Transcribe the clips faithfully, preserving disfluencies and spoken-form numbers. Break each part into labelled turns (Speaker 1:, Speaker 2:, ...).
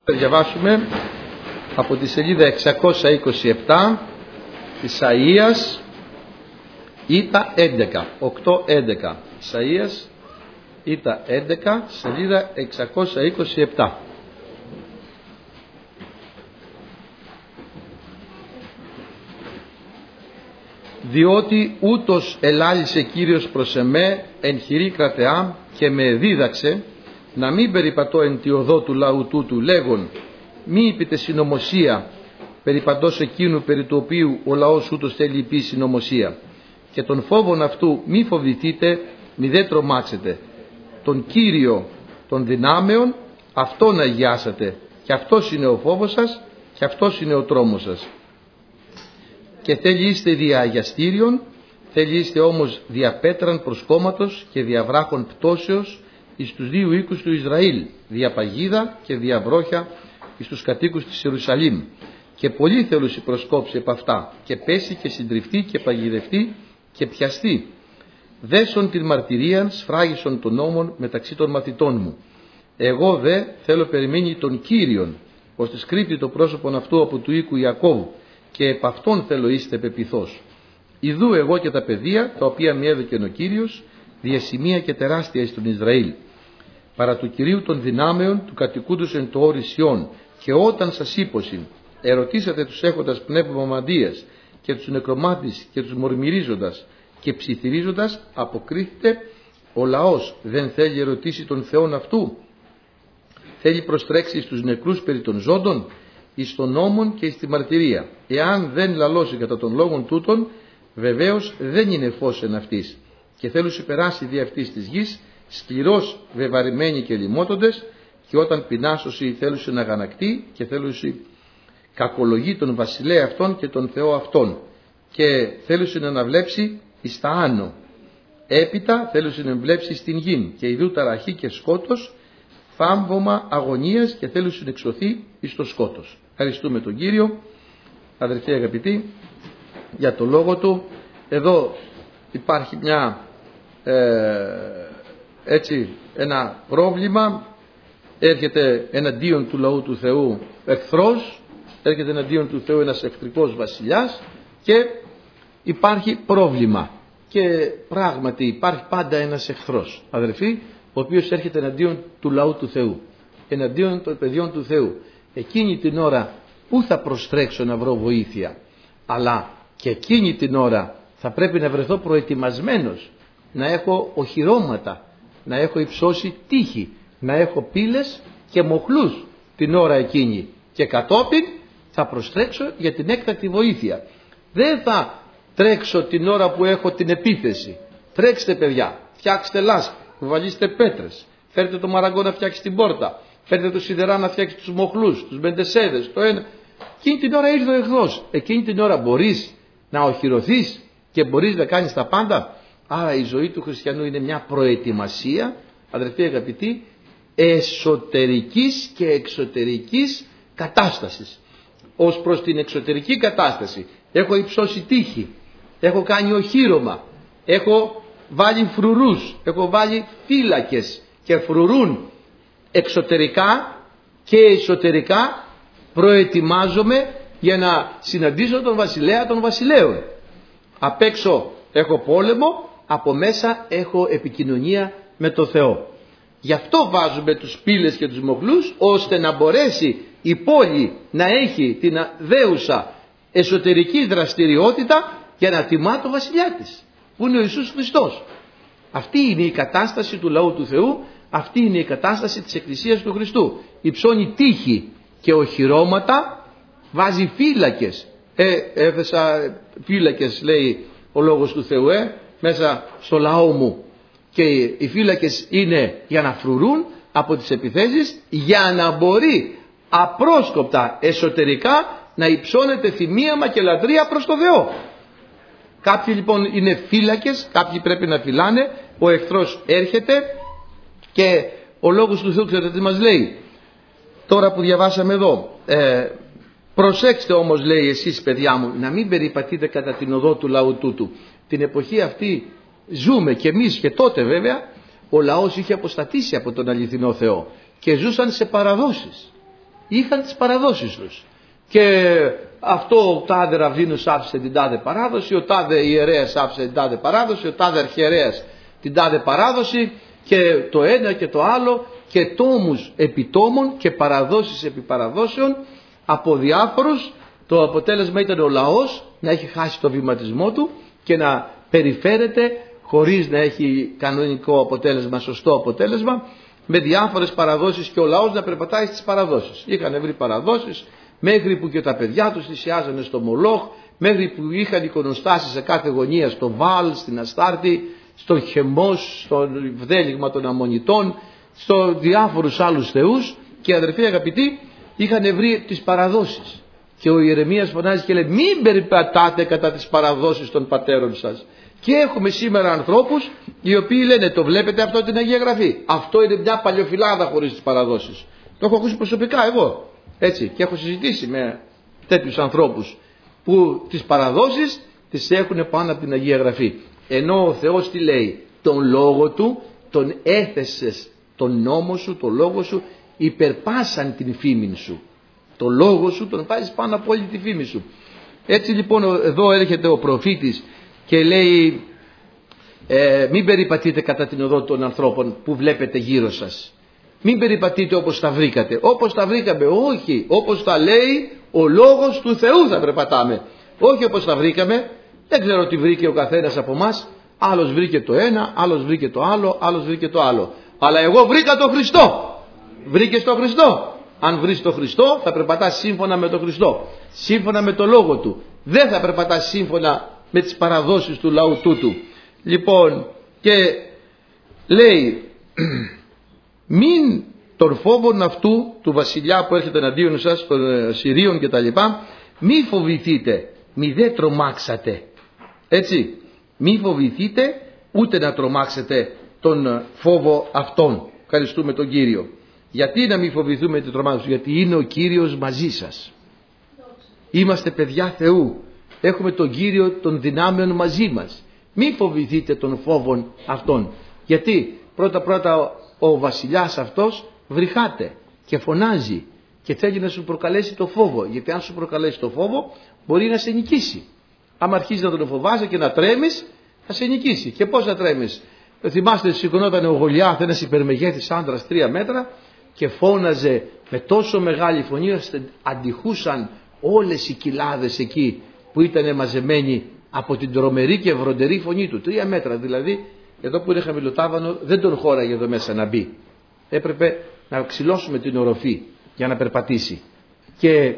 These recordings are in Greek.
Speaker 1: Θα διαβάσουμε από τη σελίδα εξακόσια είκοσι επτά Ισαΐας Ήτα έντεκα, οκτώ έντεκα. Ισαΐας Ήτα έντεκα, σελίδα εξακόσια είκοσι επτά. Διότι ούτως ελάλησε Κύριος προς εμέ εν χειρή κρατεά και με δίδαξε να μην περιπατώ εν τη οδό του λαού τούτου, λέγον μη είπετε συνωμοσία περιπατώς εκείνου περί του οποίου ο λαός ούτως θέλει πει συνωμοσία, και τον φόβον αυτού μη φοβηθείτε, μη δε τρομάξετε, τον Κύριο των δυνάμεων αυτόν αγιάσατε, και αυτός είναι ο φόβος σας και αυτός είναι ο τρόμος σας. Και θέλει είστε δια αγιαστήριον, θέλει είστε όμως δια πέτραν προσκόμματος και δια βράχων πτώσεως εις τους δύο οίκους του Ισραήλ, δια παγίδα και δια βρόχια εις τους κατοίκους της Ιερουσαλήμ. Και πολλοί θέλουσι προσκόψει επ' αυτά, και πέσει και συντριφτεί και παγιδευτεί και πιαστεί. Δέσον την μαρτυρίαν σφράγισον των νόμων μεταξύ των μαθητών μου. Εγώ δε θέλω περιμένει τον Κύριον, ώστε σκρύπτει το πρόσωπον αυτού από του οίκου Ιακώβου, και επ' αυτόν θέλω είστε πεποιθώς. Ιδού εγώ και τα παιδεία, τα οποία μη έδωκεν ο Κύριος, διασημεία και τεράστια εις τον Ισραήλ. Παρά του Κυρίου των δυνάμεων, του κατοικούντος εν το όρι Σιών, και όταν σας είπωσιν, ερωτήσατε τους έχοντας πνεύμα μαντίας, και τους νεκρομάτης και τους μορμυρίζοντας και ψιθυρίζοντας, αποκρίθητε, ο λαός δεν θέλει ερωτήσει τον Θεόν αυτού, θέλει προστρέξει στους νεκρούς περί των ζώντων, εις των νόμων και εις τη μαρτυρία. Εάν δεν λαλώσει κατά των λόγων τούτων, βεβαίως δεν είναι φως εν αυτής, και θέλουσι περάσει δι' αυτής της γης, σκληρός βεβαρημένοι και λιμότοντες, και όταν πεινάσωση θέλουσι να γανακτεί και θέλουσι κακολογεί τον βασιλέα αυτόν και τον Θεό αυτόν, και θέλουσι να αναβλέψει εις τα άνω. Έπειτα θέλουσι να βλέψει στην γην, και ιδού ταραχή και σκότος, θάμβωμα αγωνίας, και θέλουσι να εξωθεί εις το σκότος. Ευχαριστούμε τον Κύριο, αδερφοί αγαπητοί, για το λόγο του. Εδώ υπάρχει μια ε, έτσι ένα πρόβλημα. Έρχεται εναντίον του λαού του Θεού εχθρός, έρχεται εναντίον του Θεού ένας εχθρικός βασιλιάς, και υπάρχει πρόβλημα. Και πράγματι υπάρχει πάντα ένας εχθρός, αδερφοί, ο οποίος έρχεται εναντίον του λαού του Θεού, εναντίον των παιδιών του Θεού. Εκείνη την ώρα πού θα προστρέξω να βρω βοήθεια, αλλά και εκείνη την ώρα θα πρέπει να βρεθώ προετοιμασμένος, να έχω οχυρώματα, να έχω υψώσει τείχη, να έχω πύλες και μοχλούς την ώρα εκείνη, και κατόπιν θα προστρέξω για την έκτακτη βοήθεια. Δεν θα τρέξω την ώρα που έχω την επίθεση. Τρέξτε παιδιά, φτιάξτε λάσπη, βαλίστε πέτρες, φέρτε το μαραγκό να φτιάξει την πόρτα, φέρτε το σιδερά να φτιάξει τους μοχλούς, τους μπεντεσέδες, το ένα. Εκείνη την ώρα ήρθε ο εχθρός. Εκείνη την ώρα μπορείς να οχυρωθείς και μπορείς να κάνεις τα πάντα. Άρα η ζωή του χριστιανού είναι μια προετοιμασία, αδερφοί αγαπητοί, εσωτερικής και εξωτερικής κατάστασης. Ως προς την εξωτερική κατάσταση έχω υψώσει τείχη, έχω κάνει οχύρωμα, έχω βάλει φρουρούς, έχω βάλει φύλακες και φρουρούν. Εξωτερικά και εσωτερικά προετοιμάζομαι για να συναντήσω τον βασιλέα των βασιλέων. Απ' έξω έχω πόλεμο, από μέσα έχω επικοινωνία με το Θεό. Γι' αυτό βάζουμε τους πύλες και τους μοχλούς, ώστε να μπορέσει η πόλη να έχει την δέουσα εσωτερική δραστηριότητα για να τιμά το βασιλιά της, που είναι ο Ιησούς Χριστός. Αυτή είναι η κατάσταση του λαού του Θεού, αυτή είναι η κατάσταση της Εκκλησίας του Χριστού. Υψώνει τείχη και οχυρώματα, βάζει φύλακες. Ε, έθεσα φύλακες, λέει ο λόγος του Θεού, ε, μέσα στο λαό μου. Και οι φύλακες είναι για να φρουρούν από τις επιθέσεις, για να μπορεί απρόσκοπτα εσωτερικά να υψώνεται θυμίαμα και λατρεία προς το Θεό. Κάποιοι λοιπόν είναι φύλακες, κάποιοι πρέπει να φυλάνε. Ο εχθρός έρχεται, και ο λόγος του Θεού, ξέρετε τι μας λέει τώρα που διαβάσαμε εδώ, ε, προσέξτε όμως, λέει, εσείς παιδιά μου, να μην περιπατείτε κατά την οδό του λαού τούτου. Την εποχή αυτή ζούμε και εμείς, και τότε βέβαια ο λαός είχε αποστατήσει από τον αληθινό Θεό και ζούσαν σε παραδόσεις. είχαν τις παραδόσεις τους. Και αυτό ο τάδε ραβδίνος άφησε την τάδε παράδοση, ο τάδε ιερέας άφησε την τάδε παράδοση, ο τάδε αρχιερέας την τάδε παράδοση, και το ένα και το άλλο, και τόμους επί τόμων και παραδόσεις επί παραδόσεων από διάφορους. Το αποτέλεσμα ήταν ο λαός να έχει χάσει το βηματισμό του και να περιφέρεται χωρίς να έχει κανονικό αποτέλεσμα, σωστό αποτέλεσμα, με διάφορες παραδόσεις, και ο λαός να περπατάει στις παραδόσεις. Είχαν βρει παραδόσεις μέχρι που και τα παιδιά τους θυσιάζανε στο Μολόχ, μέχρι που είχαν εικονοστάσεις σε κάθε γωνία, στο Βάλ, στην Αστάρτη, στο Χεμός, στο βδέλιγμα των Αμμονιτών, στο διάφορους άλλους θεούς, και αδερφοί αγαπητοί είχαν βρει τις παραδόσεις. Και ο Ιερεμίας φωνάζει και λέει: μην περιπατάτε κατά τις παραδόσεις των πατέρων σας. Και έχουμε σήμερα ανθρώπους οι οποίοι λένε: το βλέπετε αυτό την Αγία Γραφή? Αυτό είναι μια παλιοφυλάδα χωρίς τις παραδόσεις. Το έχω ακούσει προσωπικά εγώ. Έτσι, και έχω συζητήσει με τέτοιους ανθρώπους που τις παραδόσεις τις έχουν πάνω από την Αγία Γραφή. Ενώ ο Θεός τι λέει? Τον λόγο του τον έθεσες, τον νόμο σου, τον λόγο σου υπερπάσαν την φήμη σου. Το λόγο σου τον βάζεις πάνω από όλη τη φήμη σου. Έτσι λοιπόν εδώ έρχεται ο προφήτης και λέει: ε, μην περιπατείτε κατά την οδό των ανθρώπων που βλέπετε γύρω σας. Μην περιπατείτε όπως τα βρήκατε. Όπως τα βρήκαμε, όχι. Όπως τα λέει ο λόγος του Θεού θα περπατάμε. Όχι όπως τα βρήκαμε. Δεν ξέρω τι βρήκε ο καθένας από εμάς. Άλλος βρήκε το ένα, άλλος βρήκε το άλλο, άλλος βρήκε το άλλο. Αλλά εγώ βρήκα τον Χριστό. Βρήκες τον Χριστό? Αν βρεις τον Χριστό θα περπατάς σύμφωνα με τον Χριστό, σύμφωνα με το λόγο του. Δεν θα περπατάς σύμφωνα με τις παραδόσεις του λαού τούτου. Λοιπόν, και λέει: μην τον φόβον αυτού του βασιλιά που έρχεται εναντίον σας, των Συρίων κτλ. Μη φοβηθείτε, μη δε τρομάξατε. Έτσι, μη φοβηθείτε ούτε να τρομάξετε τον φόβο αυτόν. Ευχαριστούμε τον Κύριο. Γιατί να μην φοβηθούμε την τρομάξουμε? Γιατί είναι ο Κύριος μαζί σας. Είμαστε παιδιά Θεού. Έχουμε τον Κύριο των δυνάμεων μαζί μας. Μην φοβηθείτε τον φόβον αυτόν. Γιατί πρώτα πρώτα ο βασιλιάς αυτός βρυχάται και φωνάζει και θέλει να σου προκαλέσει το φόβο. Γιατί αν σου προκαλέσει το φόβο μπορεί να σε νικήσει. άμα αρχίσει να τον φοβάσαι και να τρέμεις, θα σε νικήσει. Και πώς θα τρέμεις? Θυμάστε, σηκωνόταν ο Γολιάθ, ένας υπερμεγέθης άντρας τρία μέτρα, και φώναζε με τόσο μεγάλη φωνή ώστε αντιχούσαν όλες οι κοιλάδες εκεί που ήταν μαζεμένοι από την τρομερή και βροντερή φωνή του. Τρία μέτρα δηλαδή, εδώ που είναι χαμηλοτάβανο δεν τον χώραγε εδώ μέσα να μπει. Έπρεπε να ξυλώσουμε την οροφή για να περπατήσει. Και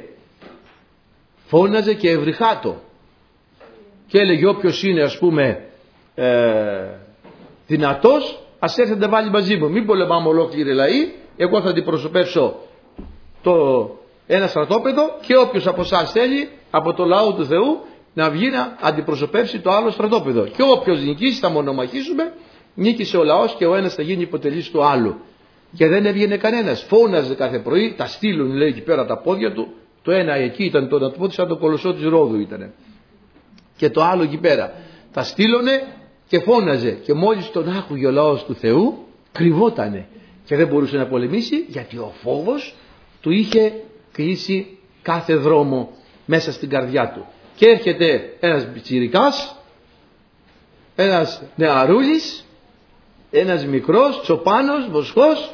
Speaker 1: φώναζε και ευρυχάτο. Και έλεγε όποιος είναι ας πούμε ε, δυνατός, ας έρθει να βάλει μαζί μου. Μην πολεμάμε ολόκληρη λαοί, εγώ θα αντιπροσωπεύσω το ένα στρατόπεδο και όποιος από εσάς θέλει από το λαό του Θεού να βγει να αντιπροσωπεύσει το άλλο στρατόπεδο. Και όποιος νικήσει θα μονομαχήσουμε, νίκησε ο λαός και ο ένας θα γίνει υποτελής του άλλου. Και δεν έβγαινε κανένας. Φώναζε κάθε πρωί, τα στείλουν λέει εκεί πέρα τα πόδια του. Το ένα εκεί ήταν το να του πω σαν το κολοσσό της Ρόδου ήτανε. Και το άλλο εκεί πέρα. Τα στείλωνε και φώναζε. Και μόλις τον άκουγε ο λαός του Θεού, κρυβότανε. Και δεν μπορούσε να πολεμήσει γιατί ο φόβος του είχε κλείσει κάθε δρόμο μέσα στην καρδιά του. Και έρχεται ένας πιτσιρικάς, ένας νεαρούλης, ένας μικρός, τσοπάνος, βοσχός,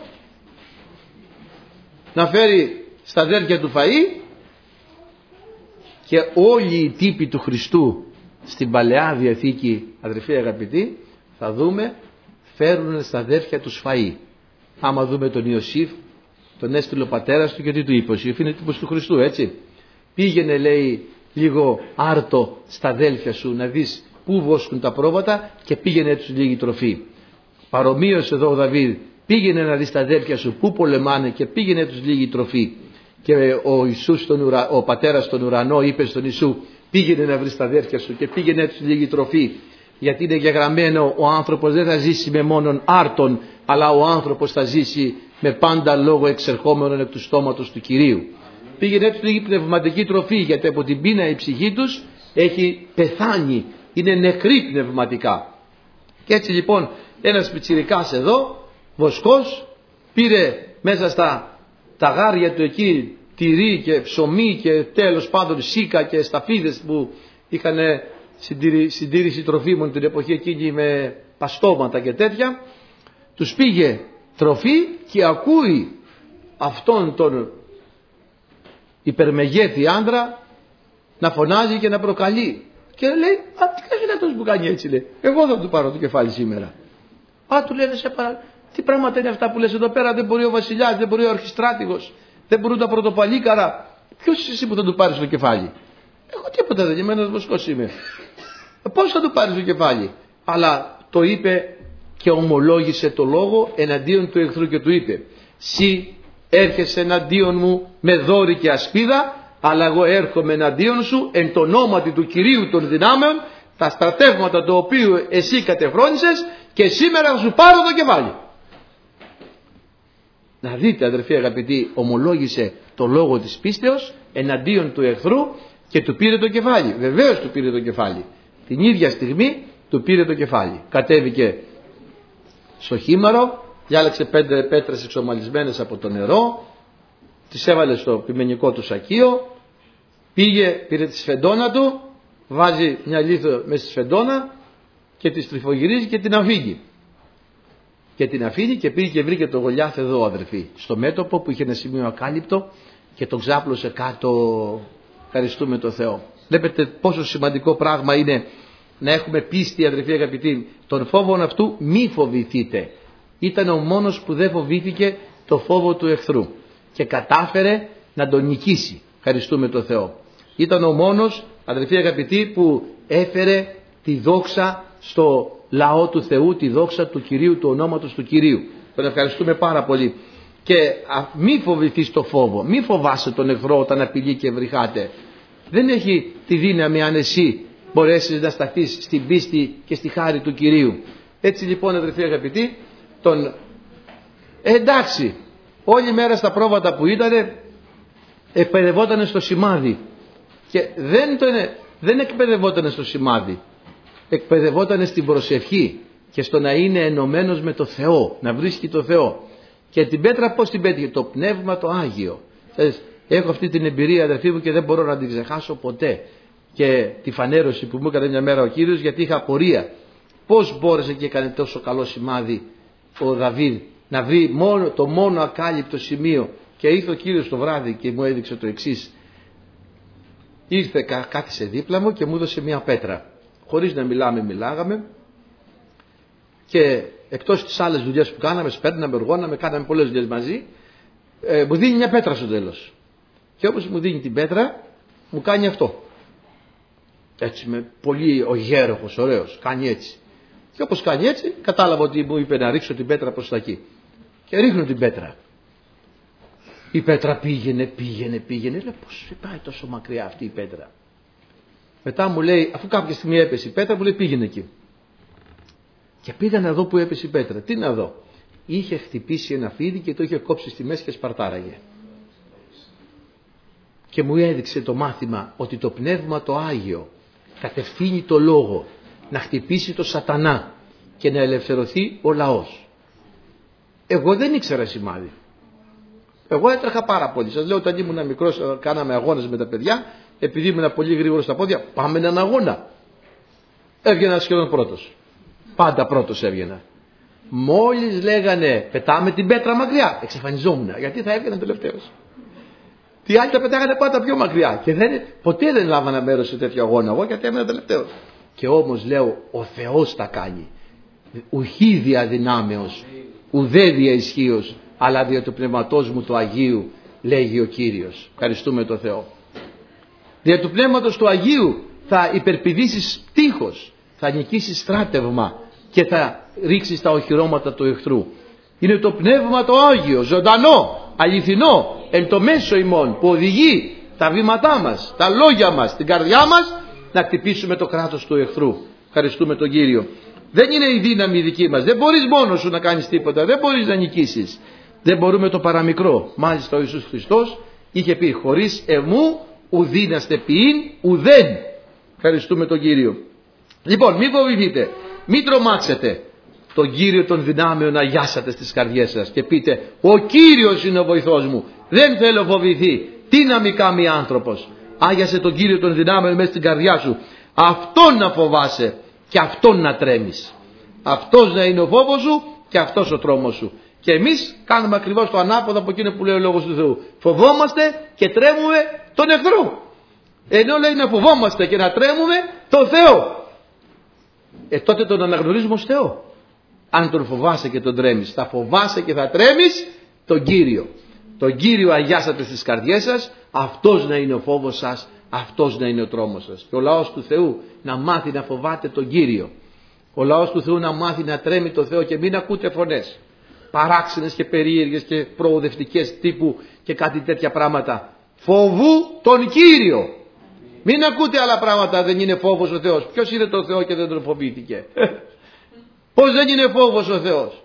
Speaker 1: να φέρει στα αδέρφια του φαΐ, και όλοι οι τύποι του Χριστού στην Παλαιά Διαθήκη, αδερφοί αγαπητοί, θα δούμε φέρουν στα αδέρφια τους φαΐ. Άμα δούμε τον Ιωσήφ, τον έστειλε ο πατέρας του και τι του είπε? Ο Ιωσήφ είναι τύπος του Χριστού, έτσι. Πήγαινε λέει λίγο άρτο στα αδέλφια σου να δεις πού βόσκουν τα πρόβατα και πήγαινε τους λίγη τροφή. Παρομοίως εδώ ο Δαβίδ, πήγαινε να δεις τα αδέλφια σου πού πολεμάνε και πήγαινε τους λίγη τροφή. Και ο, Ιησούς στον ουρα... ο πατέρας στον ουρανό είπε στον Ιησού, πήγαινε να βρεις τα αδέρφια σου και πήγαινε τους λίγη τροφή. Γιατί είναι γεγραμμένο, ο άνθρωπος δεν θα ζήσει με μόνον άρτον, αλλά ο άνθρωπος θα ζήσει με πάντα λόγο εξερχόμενον εκ του στόματος του Κυρίου. Πήγαινε τους λίγη πνευματική τροφή, γιατί από την πείνα η ψυχή τους έχει πεθάνει, είναι νεκρή πνευματικά. Και έτσι λοιπόν ένας πιτσιρικάς εδώ, βοσκός, πήρε μέσα στα τα γάρια του εκεί τυρί και ψωμί και τέλος πάντων σίκα και σταφίδες που είχαν συντήρηση τροφίμων την εποχή εκείνη με παστώματα και τέτοια. Τους πήγε τροφή και ακούει αυτόν τον υπερμεγέθη άντρα να φωνάζει και να προκαλεί. Και λέει, α, τι είναι αυτός που κάνει έτσι, λέει. Εγώ θα του πάρω το κεφάλι σήμερα. Α, του λένε, σε παρα... τι πράγματα είναι αυτά που λες εδώ πέρα, δεν μπορεί ο βασιλιάς, δεν μπορεί ο αρχιστράτηγος, δεν μπορούν τα πρωτοπαλίκαρα. Ποιος είσαι εσύ που θα του πάρεις το κεφάλι? Εγώ τίποτα δεν είμαι, ένας βοσκός είμαι. Πώς θα του πάρεις το κεφάλι? Αλλά το είπε και ομολόγησε το λόγο εναντίον του εχθρού και του είπε, «Συ έρχεσαι εναντίον μου με δόρη και ασπίδα, αλλά εγώ έρχομαι εναντίον σου εν το ονόματι του Κυρίου των δυνάμεων, τα στρατεύματα το οποίο εσύ κατεφρόνησες, και σήμερα θα σου πάρω το κεφάλι». Να δείτε, αδερφοί αγαπητοί, ομολόγησε το λόγο της πίστεως εναντίον του εχθρού και του πήρε το κεφάλι. Βεβαίως του πήρε το κεφάλι. Την ίδια στιγμή του πήρε το κεφάλι. Κατέβηκε στο χήμαρο, διάλεξε πέντε πέτρες εξομαλισμένες από το νερό, τις έβαλε στο πιμενικό του σακείο, πήγε, πήρε τη σφεντόνα του, βάζει μια λίθο μέσα στη σφεντόνα και τη στριφογυρίζει και την αφήγει. Και την αφήνει και πήγε και βρήκε το Γολιάθ εδώ, αδερφοί, στο μέτωπο που είχε ένα σημείο ακάλυπτο και τον ξάπλωσε κάτω. Ευχαριστούμε το Θεό. Βλέπετε πόσο σημαντικό πράγμα είναι να έχουμε πίστη, αδερφοί αγαπητοί. Τον φόβο αυτού μη φοβηθείτε. Ήταν ο μόνος που δεν φοβήθηκε το φόβο του εχθρού και κατάφερε να τον νικήσει. Ευχαριστούμε το Θεό. Ήταν ο μόνος, αδερφοί αγαπητοί, που έφερε τη δόξα στο λαό του Θεού, τη δόξα του Κυρίου, του ονόματος του Κυρίου. Τον ευχαριστούμε πάρα πολύ. Και α, μη φοβηθείς το φόβο, μη φοβάσαι τον εχθρό όταν απειλεί και βρυχάται. Δεν έχει τη δύναμη αν εσύ μπορέσεις να σταθείς στην πίστη και στη χάρη του Κυρίου. Έτσι λοιπόν, αδερφοί αγαπητοί, τον ε, εντάξει, όλη μέρα στα πρόβατα που ήταν εκπαιδευόταν στο σημάδι και δεν, τον, δεν εκπαιδευόταν στο σημάδι, εκπαιδευόταν στην προσευχή και στο να είναι ενωμένος με το Θεό, να βρίσκει το Θεό. Και την πέτρα πώς την πέτυχε? Το Πνεύμα το Άγιο. Έχω αυτή την εμπειρία, αδερφοί μου, και δεν μπορώ να την ξεχάσω ποτέ. Και τη φανέρωση που μου έκανε μια μέρα ο Κύριος, γιατί είχα απορία. Πώς μπόρεσε και έκανε τόσο καλό σημάδι ο Δαβίδ να βρει μόνο, το μόνο ακάλυπτο σημείο? Και ήρθε ο Κύριος το βράδυ και μου έδειξε το εξής. Ήρθε, κάθισε δίπλα μου και μου έδωσε μια πέτρα. Χωρίς να μιλάμε, μιλάγαμε. Και εκτός τις άλλες δουλειές που κάναμε, σπέρναμε, οργώναμε, κάναμε πολλές δουλειές μαζί, ε, μου δίνει μια πέτρα στο τέλος. Και όπως μου δίνει την πέτρα, μου κάνει αυτό. Έτσι, με πολύ ο γέροχος, ωραίος, κάνει έτσι. Και όπως κάνει έτσι, κατάλαβα ότι μου είπε να ρίξω την πέτρα προς τα εκεί. Και ρίχνω την πέτρα. Η πέτρα πήγαινε, πήγαινε, πήγαινε. Λέω, πώς πάει τόσο μακριά αυτή η πέτρα? Μετά μου λέει, αφού κάποια στιγμή έπεσε η πέτρα, μου λέει, πήγαινε εκεί. Και πήγα να δω που έπεσε η πέτρα. Τι να δω? Είχε χτυπήσει ένα φίδι και το είχε κόψει στη μέση και σπαρτάραγε. Και μου έδειξε το μάθημα ότι το Πνεύμα το Άγιο κατευθύνει το λόγο να χτυπήσει το σατανά και να ελευθερωθεί ο λαός. Εγώ δεν ήξερα σημάδι. Εγώ έτρεχα πάρα πολύ. Σας λέω, όταν ήμουν μικρός, κάναμε αγώνες με τα παιδιά. Επειδή ήμουν πολύ γρήγορο στα πόδια, πάμε έναν αγώνα. Έβγαινα σχεδόν πρώτος. Πάντα πρώτος έβγαινα. Μόλις λέγανε πετάμε την πέτρα μακριά, εξαφανιζόμουν, γιατί θα έβγαινα τελευταίος. Τι άλλοι τα πετάγανε πάντα πιο μακριά και δεν, ποτέ δεν λάβανα μέρος σε τέτοιο αγώνα εγώ, γιατί έμεινα τελευταίος. Και όμως λέω, ο Θεός τα κάνει. Ουχή δια δυνάμεως, ουδέ δια ισχύως, αλλά δια του Πνευματός μου του Αγίου, λέγει ο Κύριος. Ευχαριστούμε τον Θεό. Δια του Πνεύματος του Αγίου θα υπερπηδήσεις τείχος, θα νικήσεις στράτευμα και θα ρίξεις τα οχυρώματα του εχθρού. Είναι το Πνεύμα το Άγιο, ζωντανό, αληθινό, εν το μέσο ημών, που οδηγεί τα βήματά μας, τα λόγια μας, την καρδιά μας, να χτυπήσουμε το κράτος του εχθρού. Ευχαριστούμε τον Κύριο. Δεν είναι η δύναμη δική μας, δεν μπορείς μόνος σου να κάνεις τίποτα, δεν μπορείς να νικήσεις. Δεν μπορούμε το παραμικρό. Μάλιστα ο Ιησούς Χριστός είχε πει, χωρίς εμού ουδήναστε ποιήν ουδέν. Ευχαριστούμε τον Κύριο. Λοιπόν, μην φοβηθείτε, μην τρομάξετε. Τον Κύριο των δυνάμεων αγιάσατε στις καρδιές σας και πείτε, ο Κύριος είναι ο βοηθός μου, δεν θέλω φοβηθεί, Τι να μη κάνει άνθρωπος? Άγιασε τον Κύριο των δυνάμεων μέσα στην καρδιά σου. Αυτόν να φοβάσαι και αυτόν να τρέμεις. Αυτός να είναι ο φόβος σου και αυτός ο τρόμος σου. Και εμείς κάνουμε ακριβώς το ανάποδο από εκείνο που λέει ο Λόγος του Θεού. Φοβόμαστε και τρέμουμε τον εχθρό. Ενώ λέει να φοβόμαστε και να τρέμουμε τον Θεό. Ε τότε τον αναγνωρίζουμε ως Θεό. Αν τον φοβάσαι και τον τρέμεις, θα φοβάσαι και θα τρέμεις τον Κύριο. Τον Κύριο αγιάσατε στις καρδιές σας. Αυτός να είναι ο φόβος σας, αυτός να είναι ο τρόμος σας. Και ο λαός του Θεού να μάθει να φοβάται τον Κύριο. Ο λαός του Θεού να μάθει να τρέμει τον Θεό και μην ακούτε φωνές παράξενες και περίεργες και προοδευτικές τύπου και κάτι τέτοια πράγματα. Φοβού τον Κύριο. Μην ακούτε άλλα πράγματα, δεν είναι φόβος ο Θεός. Ποιος είναι το Θεό και δεν τον φοβήθηκε? Πώς δεν είναι φόβος ο Θεός?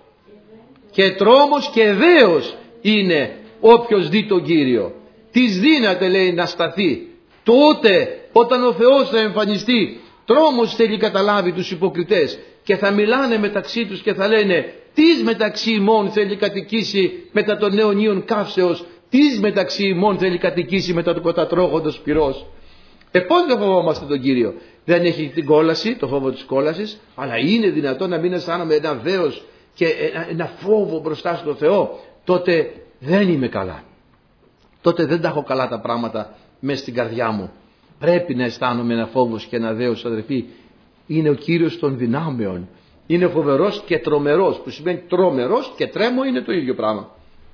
Speaker 1: Και τρόμος και δέος είναι όποιος δει τον Κύριο. Της δύναται, λέει, να σταθεί. Τότε όταν ο Θεός θα εμφανιστεί, τρόμος θέλει καταλάβει τους υποκριτές και θα μιλάνε μεταξύ τους και θα λένε «Τις μεταξύ ημών θέλει κατοικήσει μετά των αιωνίων καύσεως, τις μεταξύ ημών θέλει κατοικήσει μετά του κοτατρόγοντος πυρός». Ε πώς δεν φοβόμαστε τον Κύριο? Δεν έχει την κόλαση, το φόβο της κόλασης, αλλά είναι δυνατόν να μην αισθάνομαι ένα δέος και ένα φόβο μπροστά στον Θεό? Τότε δεν είμαι καλά. Τότε δεν τα έχω καλά τα πράγματα μέσα στην καρδιά μου. Πρέπει να αισθάνομαι ένα φόβος και ένα δέος, αδερφοί. Είναι ο Κύριος των δυνάμεων. Είναι φοβερός και τρομερός, που σημαίνει τρομερός και τρέμω είναι το ίδιο πράγμα.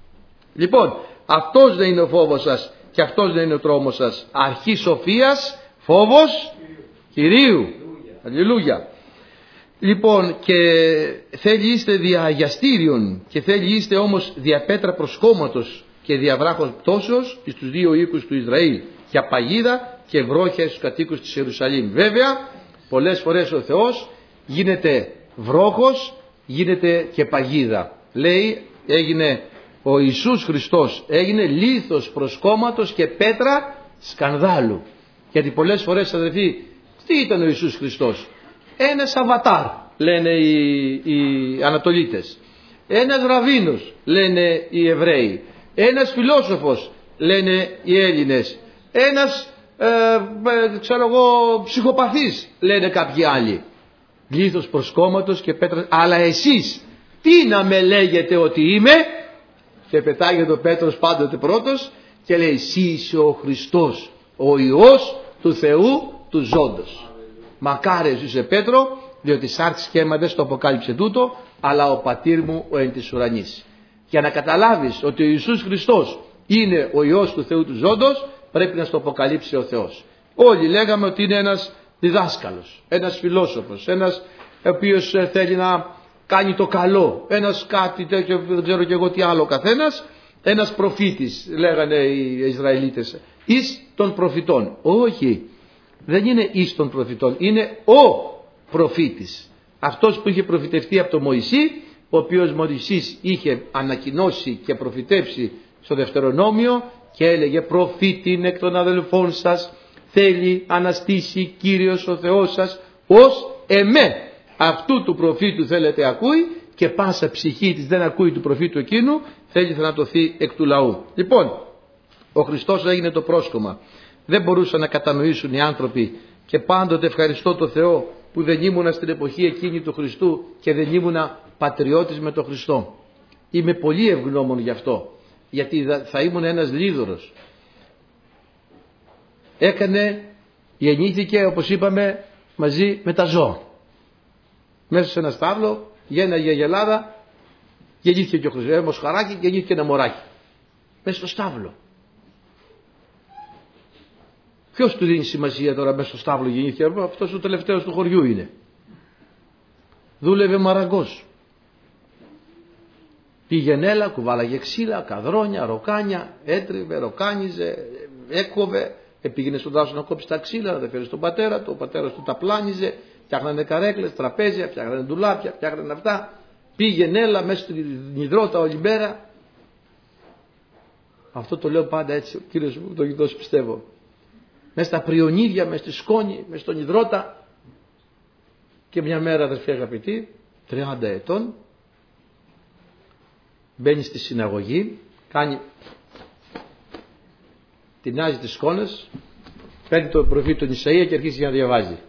Speaker 1: Λοιπόν, αυτός δεν είναι ο φόβος σας και αυτός δεν είναι ο τρόμος σας. Αρχή σοφίας, φόβος Κυρίου. Αλληλούια. Λοιπόν, και θέλει είστε δια αγιαστήριον και θέλει είστε όμως δια πέτρα προσκόμματος και δια βράχος πτώσεως στους δύο οίκους του Ισραήλ, για παγίδα και βρόχια στους κατοίκους της Ιερουσαλήμ. Βέβαια, πολλές φορές ο Θεός γίνεται βρόχος, γίνεται και παγίδα. Λέει, έγινε ο Ιησούς Χριστός, έγινε λίθος προσκόμματος και πέτρα σκανδάλου. Γιατί πολλές φορές, αδελφοί, τι ήταν ο Ιησούς Χριστός? Ένας αβατάρ, λένε οι, οι Ανατολίτες. Ένας ραβίνος, λένε οι Εβραίοι. Ένας φιλόσοφος, λένε οι Έλληνες. Ένας ε, ε, ξέρω εγώ ψυχοπαθής, λένε κάποιοι άλλοι. Λίθος προσκόμματος και πέτρα. Αλλά εσείς τι να με λέγετε ότι είμαι? Και πετάγεται ο Πέτρος πάντοτε πρώτος και λέει εσύ είσαι ο Χριστός, ο Υιός του Θεού του ζώντος. Μακάριος είσαι Πέτρο, διότι σάρξ και αίμα δεν στο αποκάλυψε τούτο, αλλά ο πατήρ μου ο εν της ουρανής. Για να καταλάβεις ότι ο Ιησούς Χριστός είναι ο Υιός του Θεού του ζώντος, πρέπει να στο αποκαλύψει ο Θεός. Όλοι λέγαμε ότι είναι ένας διδάσκαλος, ένας φιλόσοφος, ένας ο οποίος θέλει να κάνει το καλό, ένας κάτι τέτοιο, δεν ξέρω και εγώ τι άλλο καθένας, ένας προφήτης, λέγανε οι Ισραηλίτες, εις των προφητών. Όχι, δεν είναι εις των προφητών, είναι ο προφήτης. Αυτός που είχε προφητευτεί από τον Μωυσή, ο οποίος Μωυσής είχε ανακοινώσει και προφητεύσει στο Δευτερονόμιο και έλεγε προφήτην εκ των αδελφών σας θέλει αναστήσει Κύριος ο Θεός σας ως εμέ. Αυτού του προφήτου θέλετε ακούει και πάσα ψυχή της δεν ακούει του προφήτου εκείνου, θέλει θανατωθεί εκ του λαού. Λοιπόν, ο Χριστός έγινε το πρόσκομα. Δεν μπορούσαν να κατανοήσουν οι άνθρωποι και πάντοτε ευχαριστώ το Θεό που δεν ήμουνα στην εποχή εκείνη του Χριστού και δεν ήμουνα πατριώτης με τον Χριστό. Είμαι πολύ ευγνώμων γι' αυτό, γιατί θα ήμουν ένας λίδωρος. Έκανε, γεννήθηκε όπως είπαμε μαζί με τα ζώα. Μέσα σε ένα στάβλο, γένναγε αγελάδα, γεννήθηκε και ο Χριστός, μοσχαράκι, γεννήθηκε ένα μωράκι. Μέσα στο στάβλο. Ποιος του δίνει σημασία τώρα μέσα στο στάβλο γεννήθηκε? Αυτός ο τελευταίος του χωριού είναι. Δούλευε μαραγκός. Πήγαινε έλα, κουβάλαγε ξύλα, καδρόνια, ροκάνια, έτριβε, ροκάνιζε, έκοβε, πήγαινε στον δάσο να κόψει τα ξύλα, να τα φέρει στον πατέρα του, ο πατέρας του τα πλάνιζε, φτιάχνανε καρέκλες, τραπέζια, φτιάχνανε ντουλάπια, φτιάχνανε αυτά. Πήγαινε έλα μέσα στην υδρότα όλη μέρα. Αυτό το λέω πάντα έτσι, ο Κύριος μου το έχει δώσει πιστεύω. Μέσα στα πριονίδια, μέσα στη σκόνη, μέσα στον υδρότα. Και μια μέρα, αδερφοί αγαπητοί, τριάντα ετών, μπαίνει στη συναγωγή, κάνει τεινάζει τις σκόνες, παίρνει το προφήτη τον Ισαΐα και αρχίζει να διαβάζει.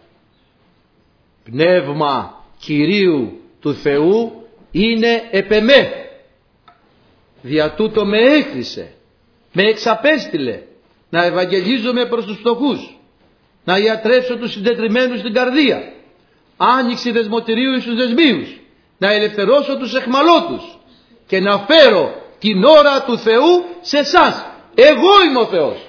Speaker 1: Πνεύμα Κυρίου του Θεού είναι επ' εμέ. Δια τούτο με έκρισε, με εξαπέστειλε να ευαγγελίζομαι προς τους φτωχούς, να ιατρεύσω τους συντετριμμένους στην καρδία, άνοιξη δεσμοτηρίου εις τους δεσμίους, να ελευθερώσω τους εχμαλώτους και να φέρω την ώρα του Θεού σε εσάς. Εγώ είμαι ο Θεός.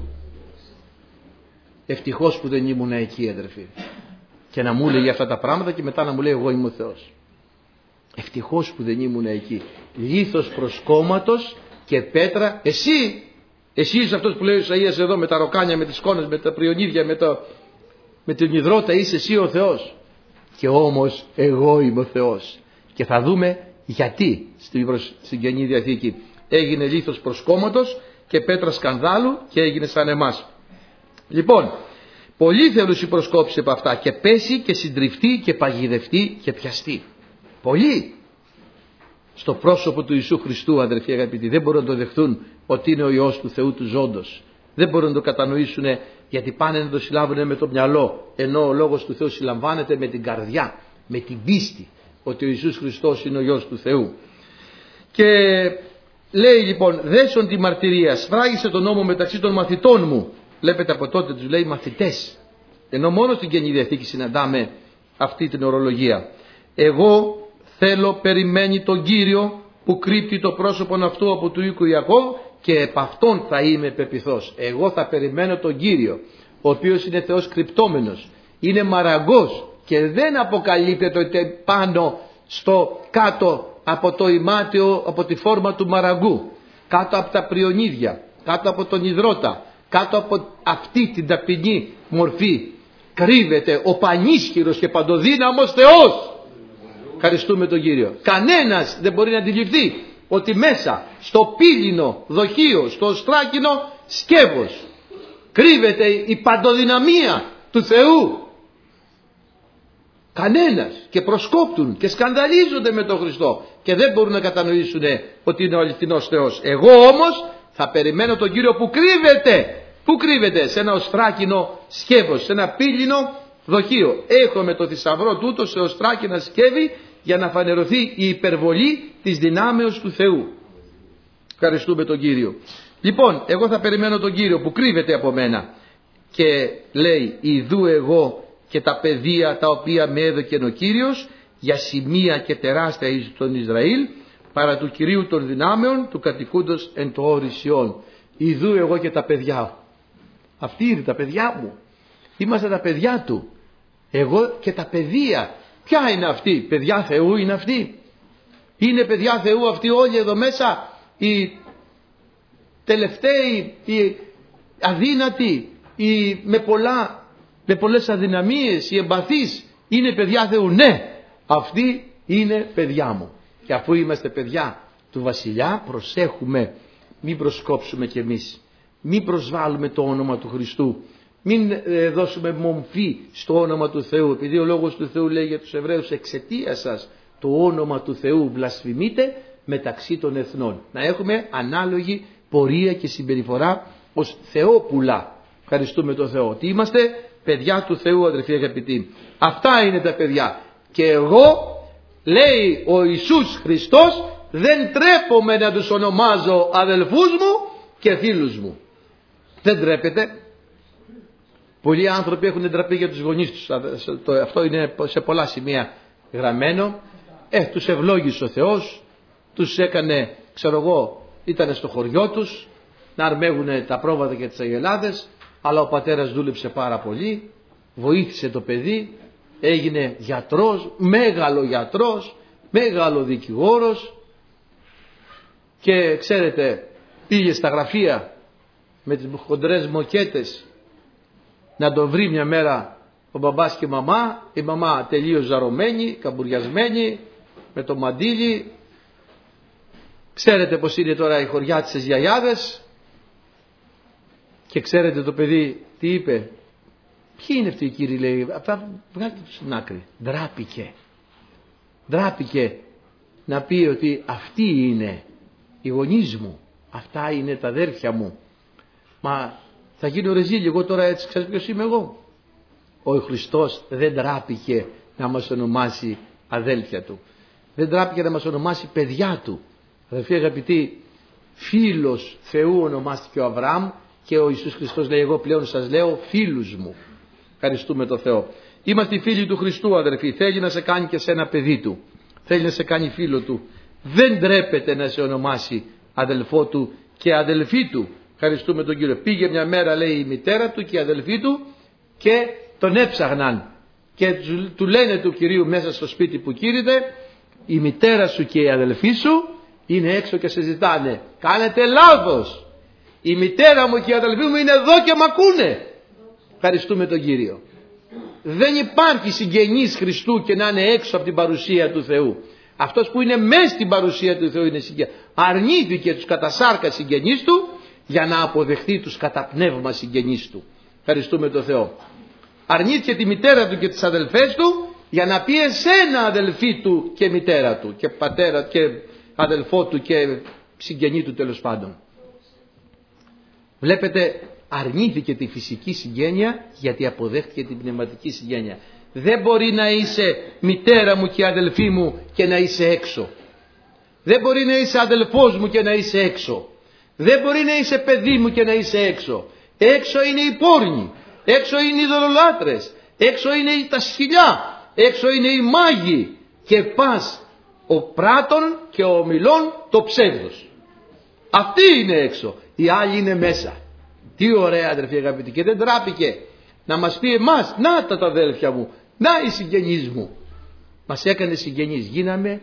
Speaker 1: Ευτυχώς που δεν ήμουν εκεί, αδερφοί, και να μου λέει αυτά τα πράγματα και μετά να μου λέει εγώ είμαι ο Θεός. Ευτυχώς που δεν ήμουν εκεί. Λίθος προσκόμματος και πέτρα. Εσύ, εσύ είσαι αυτός που λέει ο Ισαΐας εδώ με τα ροκάνια, με τις σκόνες, με τα πριονίδια, με, το, με την υδρότα, είσαι εσύ ο Θεός. Και όμως εγώ είμαι ο Θεός. Και θα δούμε γιατί στην, στην Καινή Διαθήκη έγινε λίθος προσκόμματος και πέτρα σκανδάλου και έγινε σαν εμάς. Λοιπόν, πολλοί θέλουν προσκόψει από αυτά και πέσει και συντριφτεί και παγιδευτεί και πιαστεί. Πολλοί στο πρόσωπο του Ιησού Χριστού, αδερφοί αγαπητοί, δεν μπορούν να το δεχτούν ότι είναι ο Υιός του Θεού του ζώντος. Δεν μπορούν να το κατανοήσουν γιατί πάνε να το συλλάβουν με το μυαλό, ενώ ο Λόγος του Θεού συλλαμβάνεται με την καρδιά, με την πίστη ότι ο Ιησούς Χριστός είναι ο Υιός του Θεού. Και λέει λοιπόν, δέσον τη μαρτυρία, σφράγισε τον νόμο μεταξύ των μαθητών μου. Βλέπετε από τότε τους λέει μαθητές, ενώ μόνο στην Καινή Διαθήκη συναντάμε αυτή την ορολογία. Εγώ θέλω περιμένει τον Κύριο που κρύπτει το πρόσωπον αυτού από του οίκου Ιακώβ και επ' αυτόν θα είμαι πεποιθός. Εγώ θα περιμένω τον Κύριο, ο οποίος είναι Θεός κρυπτόμενος, είναι μαραγκός και δεν αποκαλύπτεται πάνω στο κάτω από το ημάτιο, από τη φόρμα του μαραγκού, κάτω από τα πριονίδια, κάτω από τον υδρότα, κάτω από αυτή την ταπεινή μορφή κρύβεται ο πανίσχυρος και παντοδύναμος Θεός. Ευχαριστούμε τον Κύριο. Κανένας δεν μπορεί να αντιληφθεί ότι μέσα στο πύληνο δοχείο, στο οστράκινο σκεύος κρύβεται η παντοδυναμία του Θεού. Κανένας. Και προσκόπτουν και σκανδαλίζονται με τον Χριστό και δεν μπορούν να κατανοήσουν ότι είναι ο αληθινός Θεός. Εγώ όμως θα περιμένω τον Κύριο που κρύβεται. Πού κρύβεται? Σε ένα οστράκινο σκεύος, σε ένα πύληνο δοχείο. Έχουμε το θησαυρό τούτο σε οστράκινα σκεύη για να φανερωθεί η υπερβολή της δυνάμεως του Θεού. Ευχαριστούμε τον Κύριο. Λοιπόν, εγώ θα περιμένω τον Κύριο που κρύβεται από μένα. Και λέει, ιδού εγώ και τα παιδεία τα οποία με έδωκεν ο Κύριος για σημεία και τεράστια εις τον Ισραήλ, παρά του Κυρίου των δυνάμεων του κατοικούντος εν το όρισιον. Ιδού εγώ και τα παιδιά. Αυτοί είναι τα παιδιά μου. Είμαστε τα παιδιά του. Εγώ και τα παιδεία. Ποια είναι αυτοί? Παιδιά Θεού είναι αυτοί? Είναι παιδιά Θεού αυτοί όλοι εδώ μέσα? Οι τελευταίοι, οι αδύνατοι, οι με, πολλά, με πολλές αδυναμίες, οι εμπαθείς είναι παιδιά Θεού? Ναι, αυτοί είναι παιδιά μου. Και αφού είμαστε παιδιά του βασιλιά, προσέχουμε μην προσκόψουμε κι εμείς, μην προσβάλλουμε το όνομα του Χριστού, μην ε, δώσουμε μομφή στο όνομα του Θεού, επειδή ο Λόγος του Θεού λέει για τους Εβραίους, εξαιτίας σας το όνομα του Θεού βλασφημείται μεταξύ των εθνών. Να έχουμε ανάλογη πορεία και συμπεριφορά ως Θεόπουλα. Ευχαριστούμε τον Θεό ότι είμαστε παιδιά του Θεού, αδερφοί αγαπητοί. Αυτά είναι τα παιδιά. Και εγώ, λέει ο Ιησούς Χριστός, δεν τρέπομαι να τους ονομάζω αδελφούς μου και φίλους μου. Δεν τρέπεται. Πολλοί άνθρωποι έχουν ντραπεί για τους γονείς τους. Αυτό είναι σε πολλά σημεία γραμμένο. Ε, τους ευλόγησε ο Θεός, τους έκανε, ξέρω εγώ, ήταν στο χωριό τους να αρμέγουν τα πρόβατα και τις αγελάδες, αλλά ο πατέρας δούλεψε πάρα πολύ, βοήθησε το παιδί, έγινε γιατρός, μέγαλο γιατρός, μέγαλο δικηγόρος, και ξέρετε, πήγε στα γραφεία με τις χοντρές μοκέτες να τον βρει μια μέρα ο μπαμπάς και η μαμά, η μαμά τελείως ζαρωμένη, καμπουριασμένη, με το μαντίλι. Ξέρετε πως είναι τώρα οι χωριάτισες γιαγιάδες. Και ξέρετε το παιδί τι είπε? Ποιοι είναι αυτοί οι κύριοι, λέει, αυτά βγάλτε τους στην άκρη. Ντράπηκε. Ντράπηκε να πει ότι αυτοί είναι οι γονείς μου, αυτά είναι τα αδέρφια μου. Μα θα γίνω ρεζίλ, εγώ τώρα έτσι, ξέρεις ποιος είμαι εγώ? Ο Χριστός δεν τράπηκε να μας ονομάσει αδέλφια του. Δεν τράπηκε να μας ονομάσει παιδιά του. Αδελφοί αγαπητοί, φίλος Θεού ονομάστηκε ο Αβραάμ και ο Ιησούς Χριστός λέει, εγώ πλέον σας λέω φίλους μου. Ευχαριστούμε τον Θεό. Είμαστε οι φίλοι του Χριστού, αδελφοί. Θέλει να σε κάνει και σε ένα παιδί του. Θέλει να σε κάνει φίλο του. Δεν τρέπεται να σε ονομάσει αδελφό του και αδελφή του. Ευχαριστούμε τον Κύριο. Πήγε μια μέρα, λέει, η μητέρα του και η αδελφή του και τον έψαγναν. Και του λένε του Κυρίου μέσα στο σπίτι που κήρυτε, η μητέρα σου και η αδελφή σου είναι έξω και σε ζητάνε. Κάνετε λάθος. Η μητέρα μου και η αδελφή μου είναι εδώ και μ' ακούνε. Ευχαριστούμε τον Κύριο. Δεν υπάρχει συγγενής Χριστού και να είναι έξω από την παρουσία του Θεού. Αυτός που είναι μέσα στην παρουσία του Θεού είναι συγγενής. Αρνήθηκε τους κατά σάρκα συγγενείς του για να αποδεχθεί τους κατά πνεύμα συγγενείς του. Ευχαριστούμε τον Θεό. Αρνήθηκε τη μητέρα του και τις αδελφές του για να πει εσένα αδελφή του και μητέρα του και πατέρα και αδελφό του και συγγενή του, τέλος πάντων. Βλέπετε, αρνήθηκε τη φυσική συγγένεια γιατί αποδέχτηκε την πνευματική συγγένεια. Δεν μπορεί να είσαι μητέρα μου και αδελφή μου και να είσαι έξω. Δεν μπορεί να είσαι αδελφός μου και να είσαι έξω. Δεν μπορεί να είσαι παιδί μου και να είσαι έξω. Έξω είναι οι πόρνοι, έξω είναι οι ειδωλολάτρες, έξω είναι τα σκυλιά, έξω είναι οι μάγοι και πας ο πράτων και ο ομιλών το ψεύδος. Αυτοί είναι έξω, οι άλλοι είναι μέσα. Τι ωραία, αδερφοί αγαπητοί, και δεν τράπηκε να μας πει εμάς, να τα τα αδέλφια μου, να οι συγγενείς μου. Μας έκανε συγγενείς, γίναμε